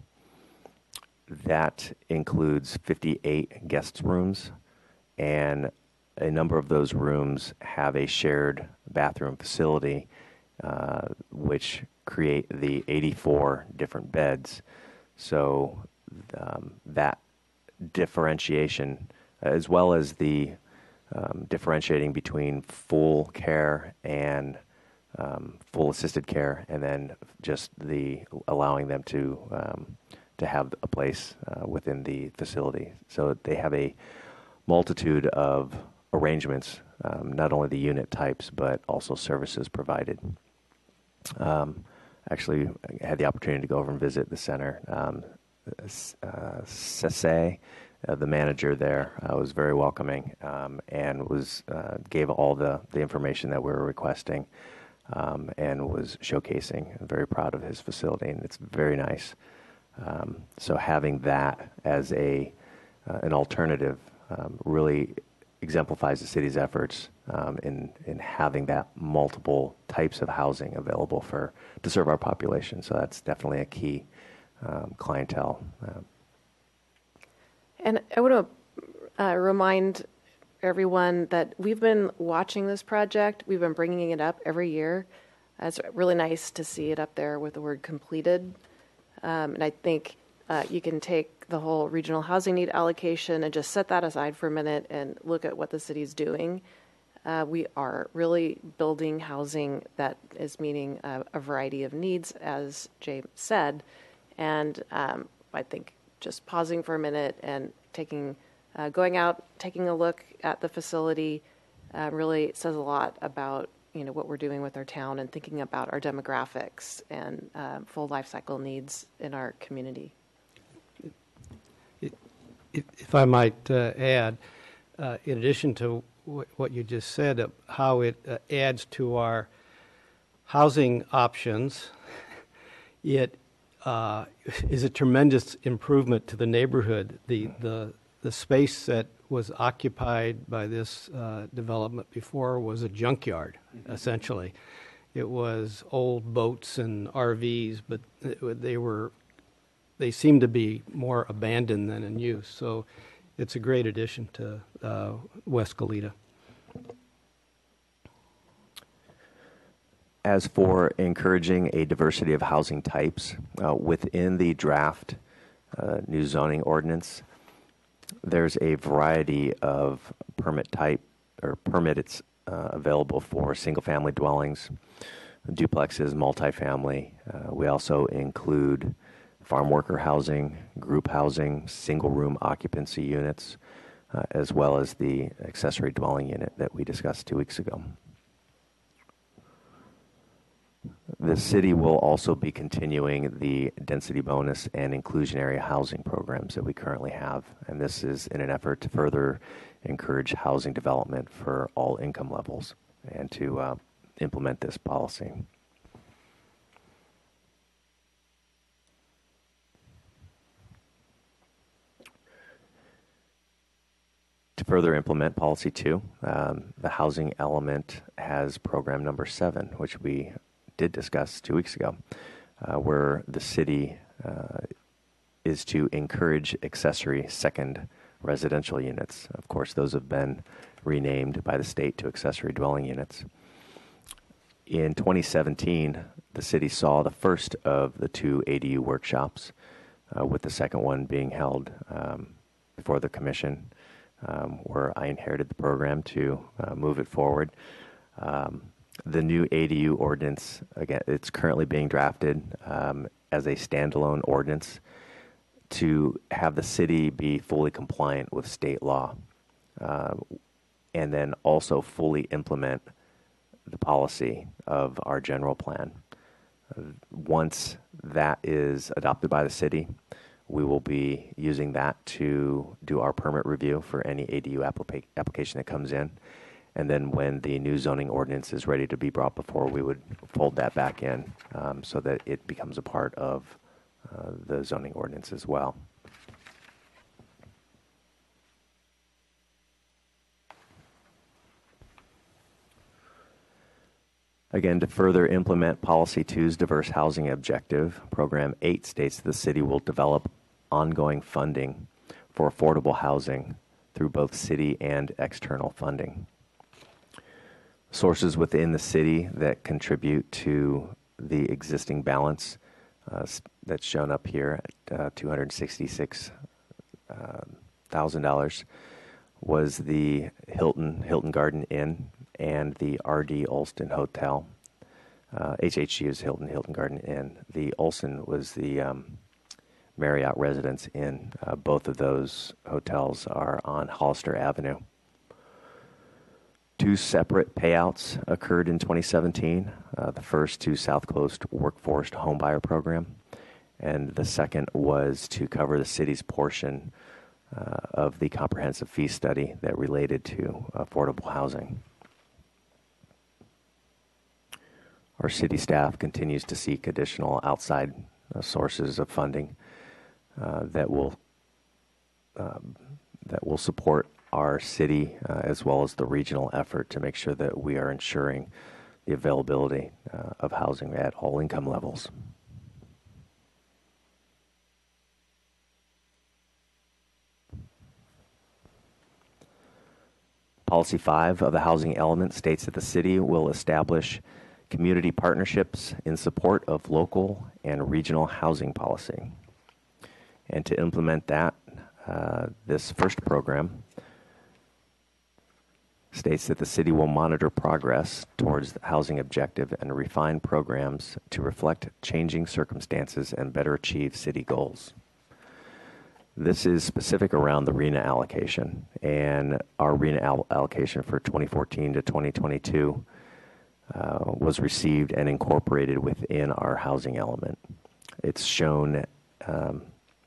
E: That includes fifty-eight guest rooms, and a number of those rooms have a shared bathroom facility, uh, which create the eighty-four different beds. So um, that differentiation, as well as the um, differentiating between full care and um, full assisted care, and then just the allowing them to um, to have a place uh, within the facility. So they have a multitude of arrangements, um, not only the unit types, but also services provided. Um, actually, I had the opportunity to go over and visit the center. Um, uh, Sese, uh, the manager there, uh, was very welcoming um, and was uh, gave all the, the information that we were requesting um, and was showcasing. I'm very proud of his facility, and it's very nice. Um, so having that as a uh, an alternative um, really exemplifies the city's efforts um, in in having that multiple types of housing available for to serve our population. So that's definitely a key um, clientele. Um,
D: And I want to uh, remind everyone that we've been watching this project. We've been bringing it up every year. Uh, it's really nice to see it up there with the word completed. Um, and I think uh, you can take the whole regional housing need allocation and just set that aside for a minute and look at what the city's doing. Uh, we are really building housing that is meeting a, a variety of needs, as Jay said. And um, I think just pausing for a minute and taking, uh, going out, taking a look at the facility uh, really says a lot about, you know, what we're doing with our town and thinking about our demographics and uh, full life cycle needs in our community.
F: If, if I might uh, add, uh, in addition to what, what you just said, uh, how it uh, adds to our housing options, it uh, is a tremendous improvement to the neighborhood. The the the space that was occupied by this uh, development before was a junkyard, mm-hmm. essentially. It was old boats and R Vs, but it, they were they seemed to be more abandoned than in use. So it's a great addition to uh, West Goleta.
E: As for encouraging a diversity of housing types, uh, within the draft uh, new zoning ordinance, there's a variety of permit type or permits uh, available for single-family dwellings, duplexes, multifamily. Uh, we also include farm worker housing, group housing, single-room occupancy units, uh, as well as the accessory dwelling unit that we discussed two weeks ago. The city will also be continuing the density bonus and inclusionary housing programs that we currently have, and this is in an effort to further encourage housing development for all income levels and to uh, implement this policy. To further implement policy two, um, the housing element has program number seven, which we did discuss two weeks ago, uh, where the city uh, is to encourage accessory second residential units. Of course, those have been renamed by the state to accessory dwelling units. In twenty seventeen, the city saw the first of the two A D U workshops, uh, with the second one being held um, before the commission, um, where I inherited the program to uh, move it forward. Um, The new A D U ordinance, again, it's currently being drafted um, as a standalone ordinance to have the city be fully compliant with state law, uh, and then also fully implement the policy of our general plan. Uh, once that is adopted by the city, we will be using that to do our permit review for any A D U applica- application that comes in. And then when the new zoning ordinance is ready to be brought before, we would fold that back in um, so that it becomes a part of uh, the zoning ordinance as well. Again, to further implement Policy two's diverse housing objective, Program eight states the city will develop ongoing funding for affordable housing through both city and external funding. Sources within the city that contribute to the existing balance uh, that's shown up here at uh, two hundred sixty-six thousand dollars was the Hilton, Hilton Garden Inn and the R D Olston Hotel. Uh, H H G is Hilton, Hilton Garden Inn. The Olson was the um, Marriott Residence Inn. Uh, both of those hotels are on Hollister Avenue. Two separate payouts occurred in twenty seventeen. Uh, the first to South Coast Workforce Homebuyer Program, and the second was to cover the city's portion uh, of the comprehensive fee study that related to affordable housing. Our city staff continues to seek additional outside uh, sources of funding uh, that will um, that will support our city uh, as well as the regional effort to make sure that we are ensuring the availability uh, of housing at all income levels. Policy five of the housing element states that the city will establish community partnerships in support of local and regional housing policy. And to implement that, uh, this first program states that the city will monitor progress towards the housing objective and refine programs to reflect changing circumstances and better achieve city goals. This is specific around the R E N A allocation, and our R E N A all- allocation for twenty fourteen to twenty twenty-two uh, was received and incorporated within our housing element. It's shown um,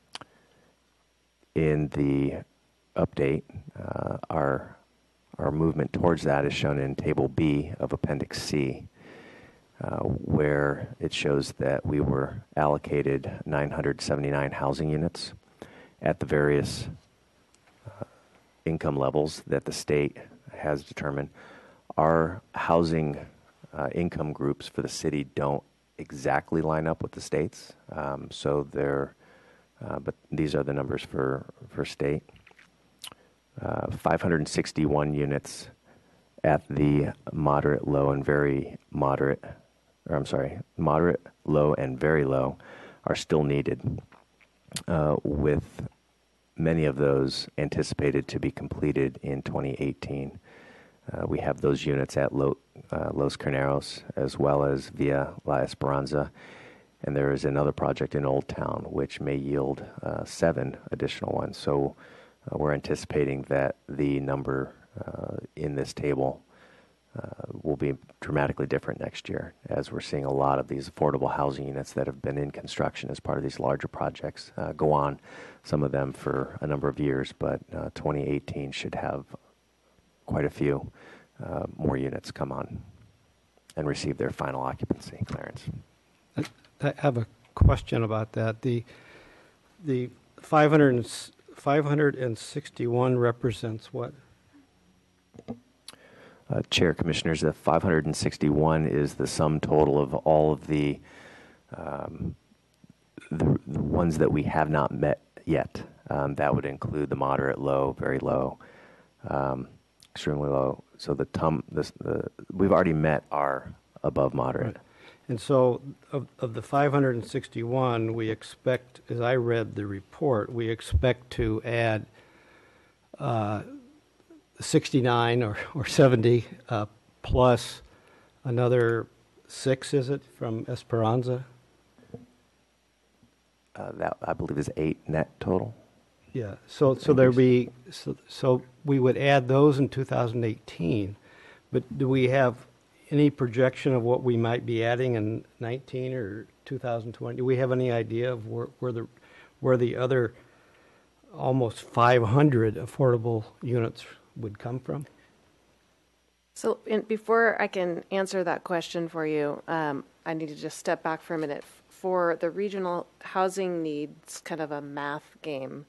E: in the update. Uh, our Our movement towards that is shown in Table B of Appendix C, uh, where it shows that we were allocated nine hundred seventy-nine housing units at the various uh, income levels that the state has determined. Our housing uh, income groups for the city don't exactly line up with the state's, um, so they're, uh, but these are the numbers for, for state. Uh, five hundred sixty-one units at the moderate, low, and very moderate, or I'm sorry, moderate, low, and very low are still needed, uh, with many of those anticipated to be completed in twenty eighteen. Uh, we have those units at Lo, uh, Los Carneros as well as Via La Esperanza, and there is another project in Old Town which may yield uh, seven additional ones. So Uh, we're anticipating that the number uh, in this table uh, will be dramatically different next year, as we're seeing a lot of these affordable housing units that have been in construction as part of these larger projects uh, go on, some of them for a number of years, but uh, twenty eighteen should have quite a few uh, more units come on and receive their final occupancy clearance.
F: I I have a question about that. The the five hundred five hundred sixty-one represents what?
E: Uh, Chair, Commissioners, the five hundred sixty-one is the sum total of all of the, um, the, the ones that we have not met yet. Um, that would include the moderate, low, very low, um, extremely low. So the tum, this, the we've already met our above moderate.
F: Right. And so of, of the five hundred sixty-one, we expect, as I read the report, we expect to add uh, sixty-nine or, or seventy uh, plus another six, is it, from Esperanza?
E: Uh, that, I believe, is eight net total.
F: Yeah, so, so there'd be, so, so we would add those in two thousand eighteen, but do we have any projection of what we might be adding in nineteen or two thousand twenty? Do we have any idea of where, where the where the other almost five hundred affordable units would come from?
D: So in, before I can answer that question for you, um, I need to just step back for a minute. For the regional housing needs, kind of a math game.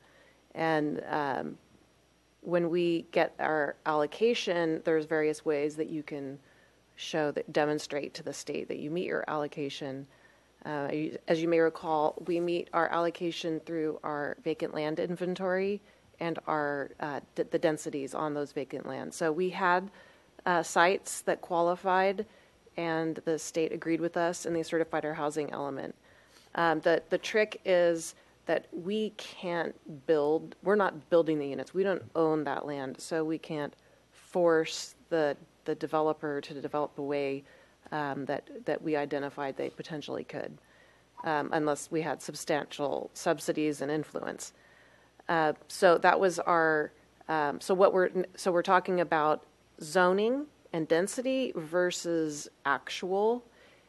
D: And um, when we get our allocation, there's various ways that you can show that demonstrate to the state that you meet your allocation. Uh, you- as you may recall, we meet our allocation through our vacant land inventory and our uh, d- the densities on those vacant lands. So we had uh, sites that qualified, and the state agreed with us, and they certified our housing element. Um, the the trick is that we can't build. We're not building the units. We don't own that land, so we can't force the the developer to develop the way um, that that we identified they potentially could, um, unless we had substantial subsidies and influence. Uh, so that was our. Um, so what we're so we're talking about zoning and density versus actual,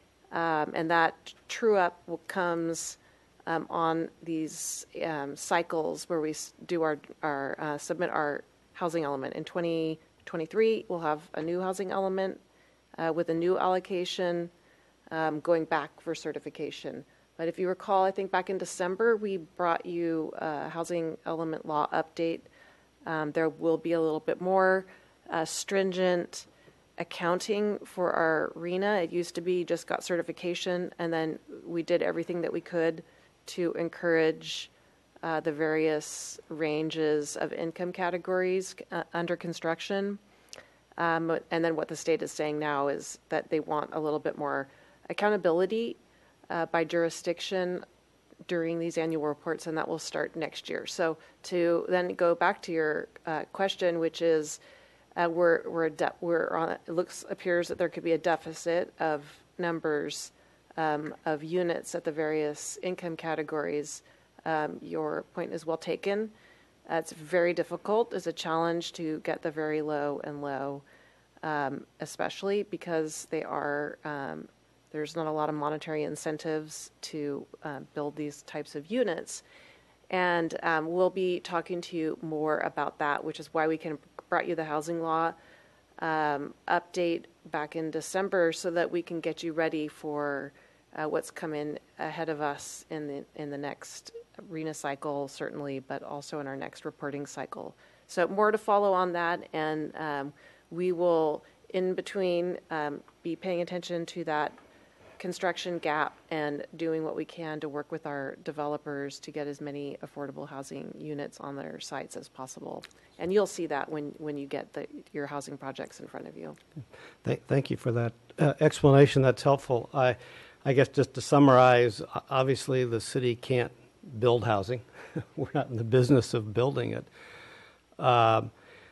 D: um, and that true up comes um, on these um, cycles where we s- do our our uh, submit our housing element. In twenty twenty-three, we'll have a new housing element uh, with a new allocation um, going back for certification. But if you recall, I think back in December, we brought you a housing element law update. Um, there will be a little bit more uh, stringent accounting for our R E N A. It used to be just got certification, and then we did everything that we could to encourage uh, the various ranges of income categories uh, under construction. Um, and then what the state is saying now is that they want a little bit more accountability uh, by jurisdiction during these annual reports, and that will start next year. So to then go back to your uh, question, which is uh, we're we're, de- we're on it looks appears that there could be a deficit of numbers um, of units at the various income categories. Um, your point is well taken. Uh, it's very difficult. It's a challenge to get the very low and low, um, especially because they are um, there's not a lot of monetary incentives to uh, build these types of units. And um, we'll be talking to you more about that, which is why we can brought you the housing law um, update back in December, so that we can get you ready for uh, what's coming ahead of us in the in the next R E N A cycle, certainly, but also in our next reporting cycle. So more to follow on that, and um, we will, in between, um, be paying attention to that construction gap and doing what we can to work with our developers to get as many affordable housing units on their sites as possible. And you'll see that when, when you get the, your housing projects in front of you.
F: Th- Thank you for that uh, explanation. That's helpful. I, I guess just to summarize, o- obviously the city can't build housing. We're not in the business of building it. Um,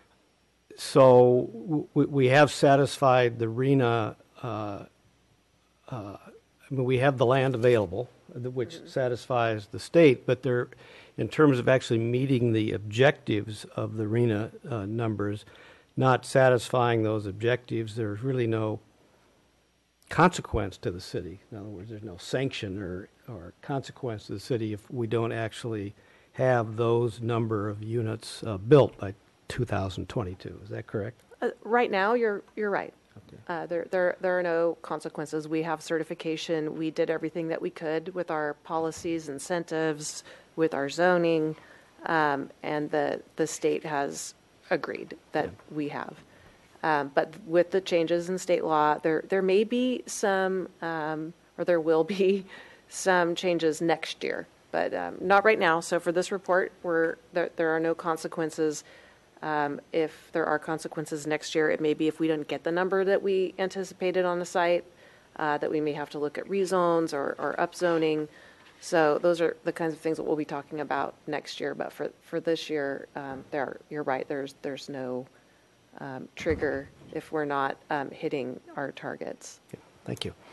F: so w- we have satisfied the R E N A. Uh, uh, I mean, we have the land available, uh, which mm-hmm. satisfies the state, but there, in terms of actually meeting the objectives of the R E N A uh, numbers, not satisfying those objectives, there's really no consequence to the city. In other words, there's no sanction or, or consequence to the city if we don't actually have those number of units uh, built by two thousand twenty-two. Is that correct?
D: Uh, right now, you're you're right.
F: Okay.
D: Uh, there, there, there are no consequences. We have certification. We did everything that we could with our policies, incentives, with our zoning, um, and the the state has agreed that yeah. we have. Um, but with the changes in state law, there there may be some, um, or there will be some changes next year, but um, not right now. So for this report, we're, there, there are no consequences. Um, if there are consequences next year, it may be if we don't get the number that we anticipated on the site, uh, that we may have to look at rezones or, or upzoning. So those are the kinds of things that we'll be talking about next year. But for, for this year, um, there you're right. There's there's no um, trigger if we're not um, hitting our targets.
F: Yeah, thank you.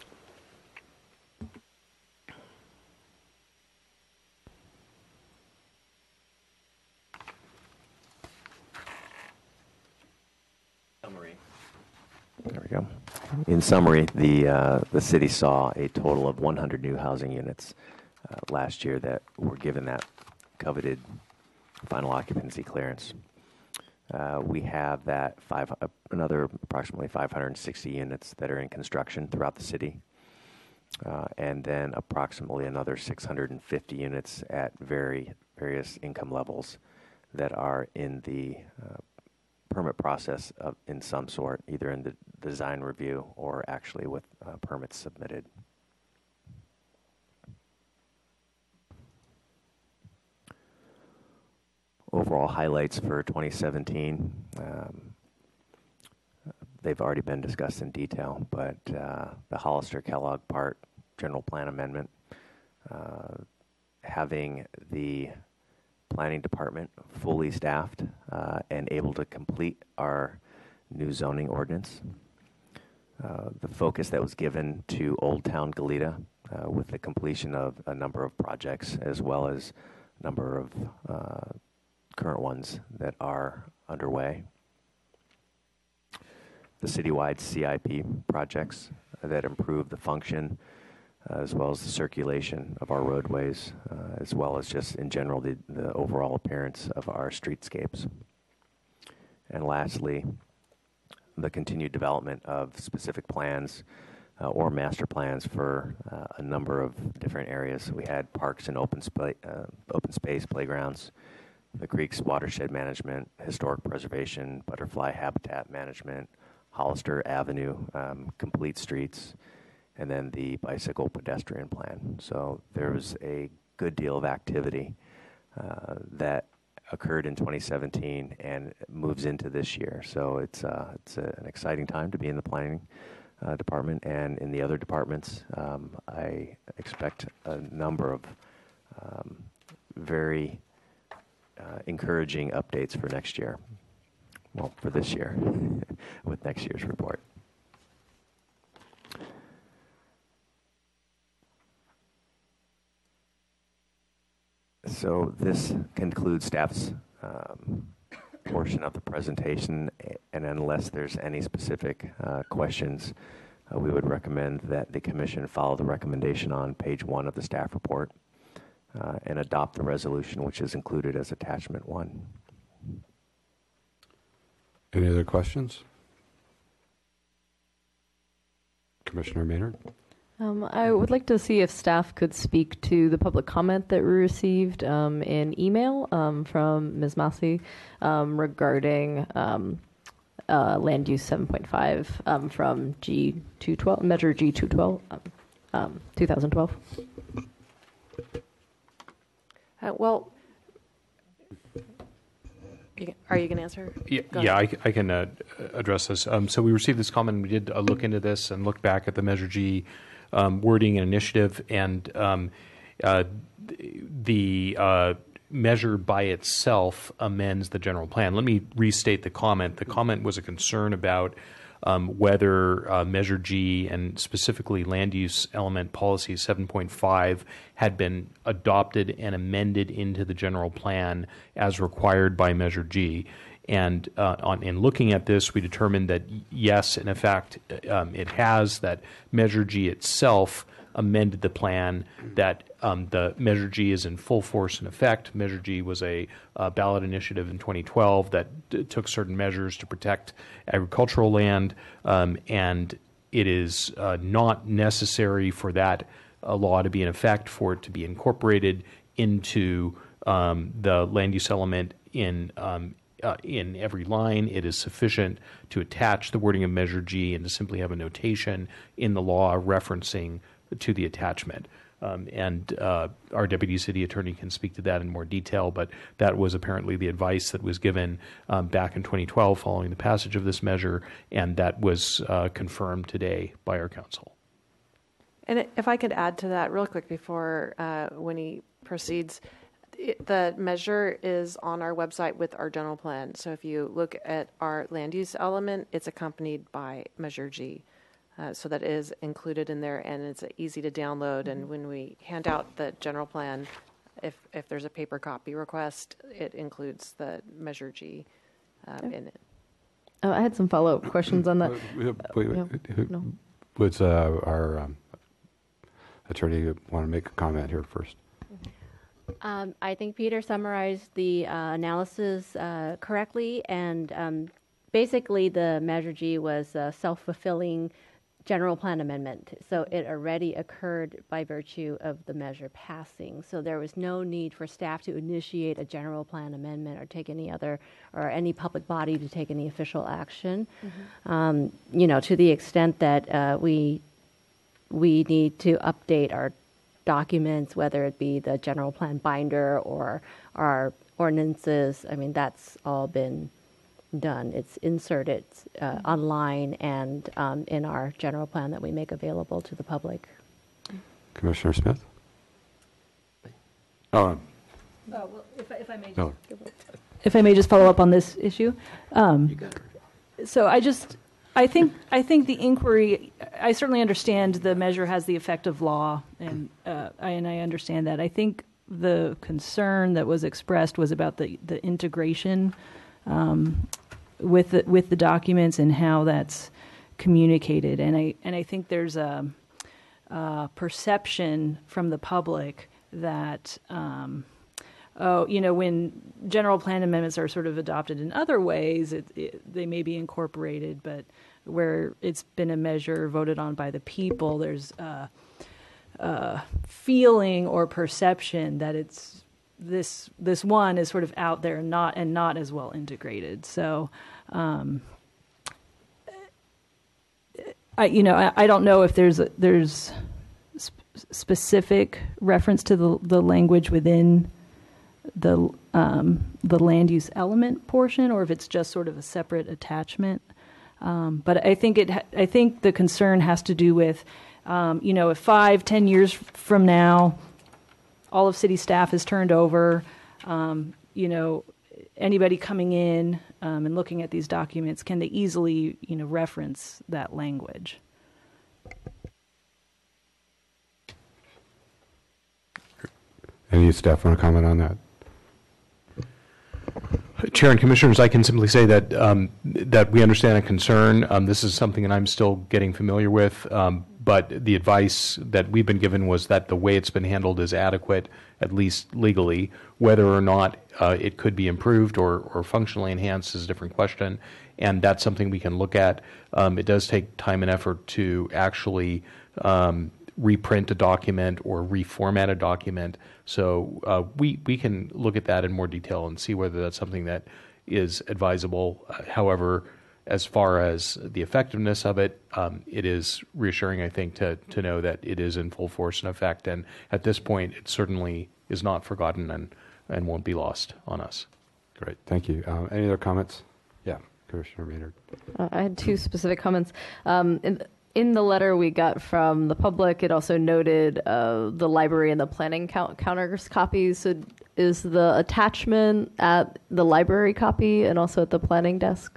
E: Summary. There we go. In summary, the uh, the city saw a total of one hundred new housing units uh, last year that were given that coveted final occupancy clearance. Uh, we have that five, uh, another approximately five hundred sixty units that are in construction throughout the city, uh, and then approximately another six hundred fifty units at very various income levels that are in the uh, permit process of, in some sort, either in the design review or actually with uh, permits submitted. Overall highlights for twenty seventeen, um, they've already been discussed in detail, but uh, the Hollister-Kellogg Park General Plan Amendment, uh, having the planning department fully staffed uh, and able to complete our new zoning ordinance. Uh, the focus that was given to Old Town Goleta uh, with the completion of a number of projects as well as a number of uh, current ones that are underway. The citywide C I P projects that improve the function uh, as well as the circulation of our roadways, uh, as well as just in general the, the overall appearance of our streetscapes. And lastly, the continued development of specific plans uh, or master plans for uh, a number of different areas. We had parks and open, spa- uh, open space playgrounds, the creeks watershed management, historic preservation, butterfly habitat management, Hollister Avenue, um, complete streets, and then the bicycle pedestrian plan. So there was a good deal of activity uh, that occurred in twenty seventeen and moves into this year. So it's uh, it's a, an exciting time to be in the planning uh, department, and in the other departments. Um, I expect a number of um, very uh, encouraging updates for next year. Well, for this year, with next year's report. So this concludes staff's um, portion of the presentation, and unless there's any specific uh, questions, uh, we would recommend that the commission follow the recommendation on page one of the staff report uh, and adopt the resolution, which is included as attachment one.
A: Any other questions? Commissioner Maynard?
H: Um, I would like to see if staff could speak to the public comment that we received um, in email um, from Miz Massey um, regarding um, uh, land use seven point five um, from G two twelve, Measure G two twelve, um, um, twenty twelve.
D: Uh, well, you, are you going to answer?
G: Yeah,
D: Go
G: yeah
D: ahead.
G: I, I can uh, address this. Um, so we received this comment. We did uh, look into this and look back at the Measure G um, wording and initiative, and um, uh, the uh, measure by itself amends the general plan. Let me restate the comment. The comment was a concern about um, whether uh, Measure G and specifically land use element policy seven point five had been adopted and amended into the general plan as required by Measure G. And uh, on, in looking at this, we determined that yes, in effect, um, it has, that Measure G itself amended the plan, that um, the Measure G is in full force and effect. Measure G was a uh, ballot initiative in twenty twelve that d- took certain measures to protect agricultural land, um, and it is uh, not necessary for that uh, law to be in effect for it to be incorporated into um, the land use element in um, Uh, in every line. It is sufficient to attach the wording of Measure G and to simply have a notation in the law referencing to the attachment. Um, and uh, our deputy city attorney can speak to that in more detail, but that was apparently the advice that was given um, back in twenty twelve following the passage of this measure, and that was uh, confirmed today by our council.
D: And if I could add to that real quick before uh, Winnie proceeds, it, the measure is on our website with our general plan. So if you look at our land use element, it's accompanied by Measure G. Uh, so that is included in there, and it's easy to download. And when we hand out the general plan, if if there's a paper copy request, it includes the Measure G um, in it.
H: Uh, I had some follow-up questions on that.
A: Wait, wait,
H: no,
A: who-
H: no.
A: Would uh, our um, attorney want to make a comment here first?
I: Um, I think Peter summarized the uh, analysis uh, correctly, and um, basically the Measure G was a self-fulfilling general plan amendment. So it already occurred by virtue of the measure passing. So there was no need for staff to initiate a general plan amendment or take any other, or any public body to take any official action. Mm-hmm. Um, you know, to the extent that uh, we we need to update our documents, whether it be the general plan binder or our ordinances, I mean, that's all been done. It's inserted uh, online and um, in our general plan that we make available to the public.
A: Commissioner Smith? Oh,
C: Oh, well, if I, if I may just,
A: no.
C: if I may just follow up on this issue. Um,
A: You got it.
C: So I just, I think, I think the inquiry, I certainly understand the measure has the effect of law, and uh, I, and I understand that. I think the concern that was expressed was about the, the integration um, with the, with the documents and how that's communicated. And I, and I think there's a, a perception from the public that, um, oh, you know, when general plan amendments are sort of adopted in other ways, it, it, they may be incorporated, but where it's been a measure voted on by the people, there's a, a feeling or perception that it's this this one is sort of out there and not and not as well integrated. So, um, I you know I, I don't know if there's a, there's sp- specific reference to the the language within the um, the land use element portion, or if it's just sort of a separate attachment. Um, but I think it. Ha- I think the concern has to do with, um, you know, if five, ten years from now, all of city staff is turned over, um, you know, anybody coming in um, and looking at these documents, can they easily, you know, reference that language?
A: Any staff want to comment on that?
G: Chair and Commissioners, I can simply say that um, that we understand a concern. Um, this is something that I'm still getting familiar with, um, but the advice that we've been given was that the way it's been handled is adequate, at least legally. Whether or not uh, it could be improved or, or functionally enhanced is a different question, and that's something we can look at. Um, it does take time and effort to actually um, reprint a document or reformat a document. So uh, we, we can look at that in more detail and see whether that's something that is advisable. Uh, however, as far as the effectiveness of it, um, it is reassuring, I think, to, to know that it is in full force and effect. And at this point, it certainly is not forgotten and, and won't be lost on us.
A: Great, thank you. Um, any other comments? Yeah, Commissioner Maynard.
H: Uh, I had two specific comments. Um, in, in the letter we got from the public, it also noted uh, the library and the planning count- counters copies. So is the attachment at the library copy and also at the planning desk?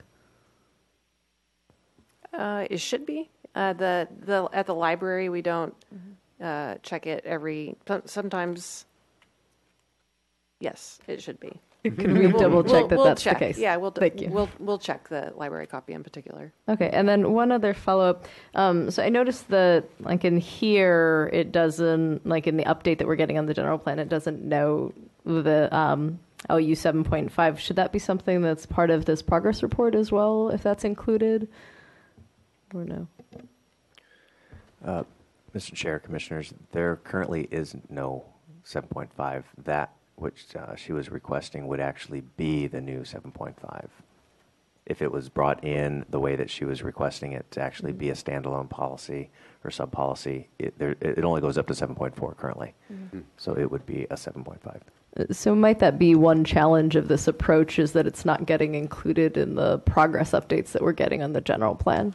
D: Uh, it should be. Uh, the the at the library we don't uh, check it every. Sometimes, yes, it should be.
H: Can we double check
D: we'll,
H: that
D: we'll
H: that's
D: check.
H: the case?
D: Yeah, we'll
H: Thank you.
D: we'll we'll check the library copy in particular.
H: Okay, and then one other follow-up. Um, so I noticed that, like in here, it doesn't, like in the update that we're getting on the general plan, it doesn't know the um, L U seven point five. Should that be something that's part of this progress report as well, if that's included, or no?
E: Uh, Mister Chair, Commissioners, there currently is no seven point five. That which uh, she was requesting would actually be the new seven point five. If it was brought in the way that she was requesting it to actually be a standalone policy or sub-policy, it, there, it only goes up to seven point four currently. Mm-hmm. So it would be a seven point five.
H: So might that be one challenge of this approach, is that it's not getting included in the progress updates that we're getting on the general plan?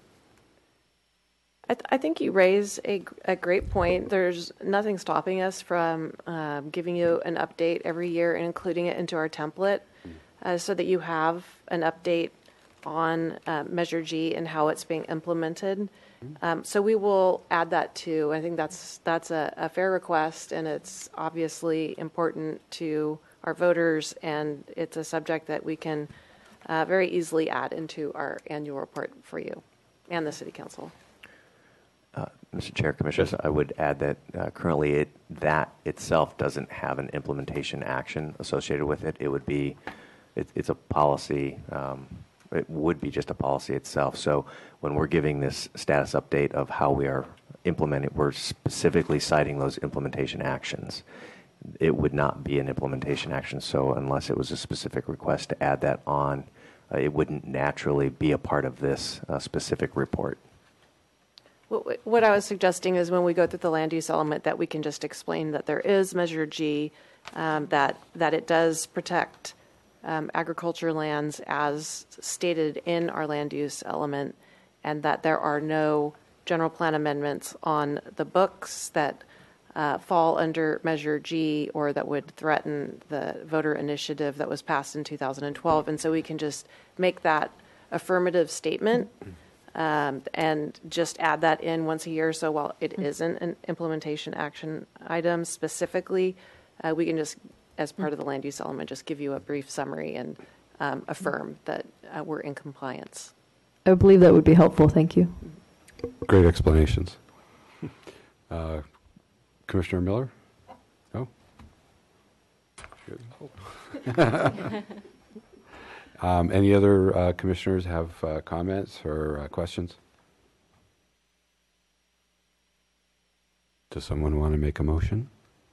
D: I, th- I think you raise a, a great point. There's nothing stopping us from um, giving you an update every year and including it into our template uh, so that you have an update on uh, Measure G and how it's being implemented. Um, so we will add that too. I think that's that's a, a fair request, and it's obviously important to our voters, and it's a subject that we can uh, very easily add into our annual report for you and the City Council.
E: Uh, Mister Chair, Commissioners, I would add that uh, currently it, that itself doesn't have an implementation action associated with it. It would be, it, it's a policy, um, it would be just a policy itself. So when we're giving this status update of how we are implementing, we're specifically citing those implementation actions. It would not be an implementation action, so unless it was a specific request to add that on, uh, it wouldn't naturally be a part of this uh, specific report.
D: What what I was suggesting is when we go through the land use element, that we can just explain that there is Measure G, um, that that it does protect um, agriculture lands as stated in our land use element, and that there are no general plan amendments on the books that uh, fall under Measure G or that would threaten the voter initiative that was passed in two thousand twelve. And so we can just make that affirmative statement um, and just add that in once a year. So while it isn't an implementation action item specifically, uh, we can just, as part of the land use element, just give you a brief summary and um, affirm that uh, we're in compliance.
H: I believe that would be helpful. Thank you.
A: Great explanations. Uh, Commissioner Miller? No? Good. um, any other uh, commissioners have uh, comments or uh, questions? Does someone want to make a motion?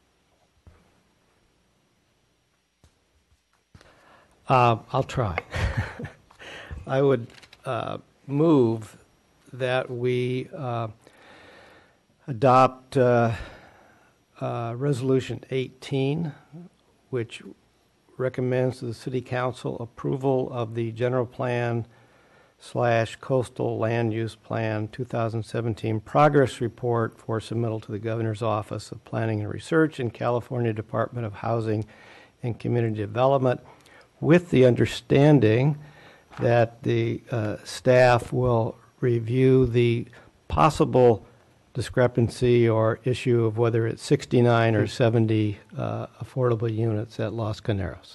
F: Uh, I'll try. I would uh, move that we uh, adopt uh, uh, Resolution eighteen, which recommends to the City Council approval of the General Plan slash Coastal Land Use Plan two thousand seventeen Progress Report for submittal to the Governor's Office of Planning and Research and California Department of Housing and Community Development, with the understanding that the uh, staff will review the possible discrepancy or issue of whether it's sixty-nine or seventy uh, affordable units at Los Caneros.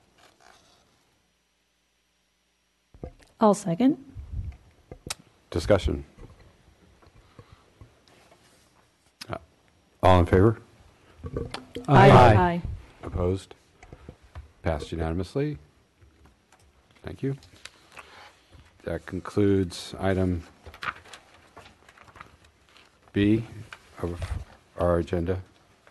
C: I'll second.
A: Discussion. Uh, all in favor?
C: Aye.
F: Aye.
C: Aye.
A: Opposed? Passed unanimously. Thank you. That concludes item B of our agenda.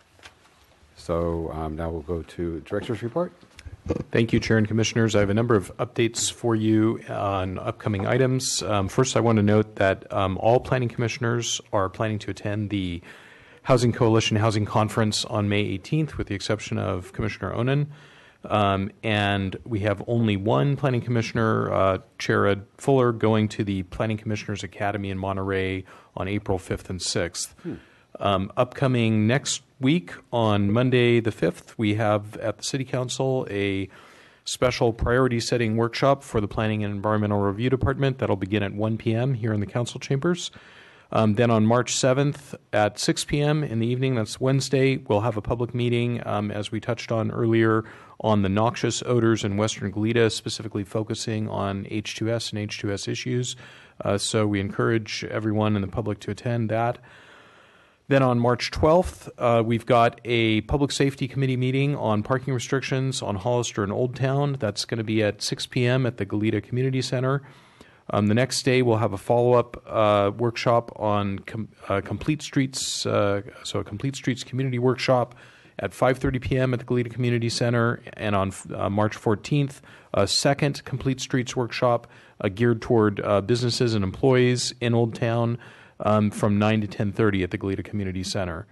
A: So um, now we'll go to Director's Report.
G: Thank you, Chair and Commissioners. I have a number of updates for you on upcoming items. Um, first, I want to note that um, all planning commissioners are planning to attend the Housing Coalition Housing Conference on May eighteenth, with the exception of Commissioner Onen. Um, and we have only one planning commissioner, uh, Chair Ed Fuller, going to the Planning Commissioners Academy in Monterey on April fifth and sixth. Hmm. Um, upcoming next week on Monday the fifth, we have at the City Council a special priority setting workshop for the Planning and Environmental Review Department that'll begin at one p.m. here in the council chambers. Um, then on March seventh at six p.m. in the evening, that's Wednesday, we'll have a public meeting, um, as we touched on earlier, on the noxious odors in Western Goleta, specifically focusing on H two S and H two S issues. Uh, so we encourage everyone in the public to attend that. Then on March twelfth, uh, we've got a Public Safety Committee meeting on parking restrictions on Hollister and Old Town. That's going to be at six p.m. at the Goleta Community Center. Um, the next day, we'll have a follow-up uh, workshop on com- uh, Complete Streets, uh, so a Complete Streets Community Workshop at five thirty p.m. at the Goleta Community Center. And on uh, March fourteenth, a second Complete Streets Workshop uh, geared toward uh, businesses and employees in Old Town um, from nine to ten thirty at the Goleta Community Center.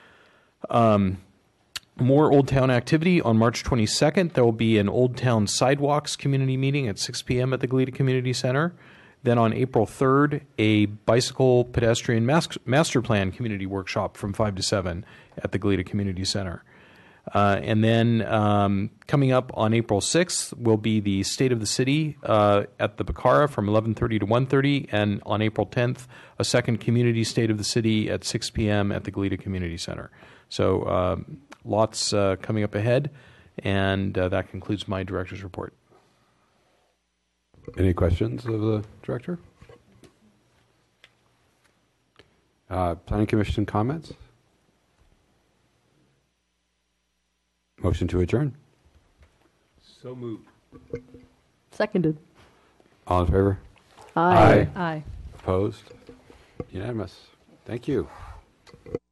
G: Um, More Old Town activity on March twenty-second. There will be an Old Town Sidewalks community meeting at six p.m. at the Goleta Community Center. Then on April third, a bicycle pedestrian mas- master plan community workshop from five to seven at the Goleta Community Center. Uh, and then um, coming up on April sixth will be the State of the City uh, at the Bacara from eleven thirty to one thirty. And on April tenth, a second community State of the City at six p.m. at the Goleta Community Center. So um, lots uh, coming up ahead, and uh, that concludes my director's report.
A: Any questions of the director? Uh, Planning Commission comments? Motion to adjourn.
G: So moved.
H: Seconded.
A: All in favor?
H: Aye.
C: Aye.
A: Opposed? Unanimous. Thank you.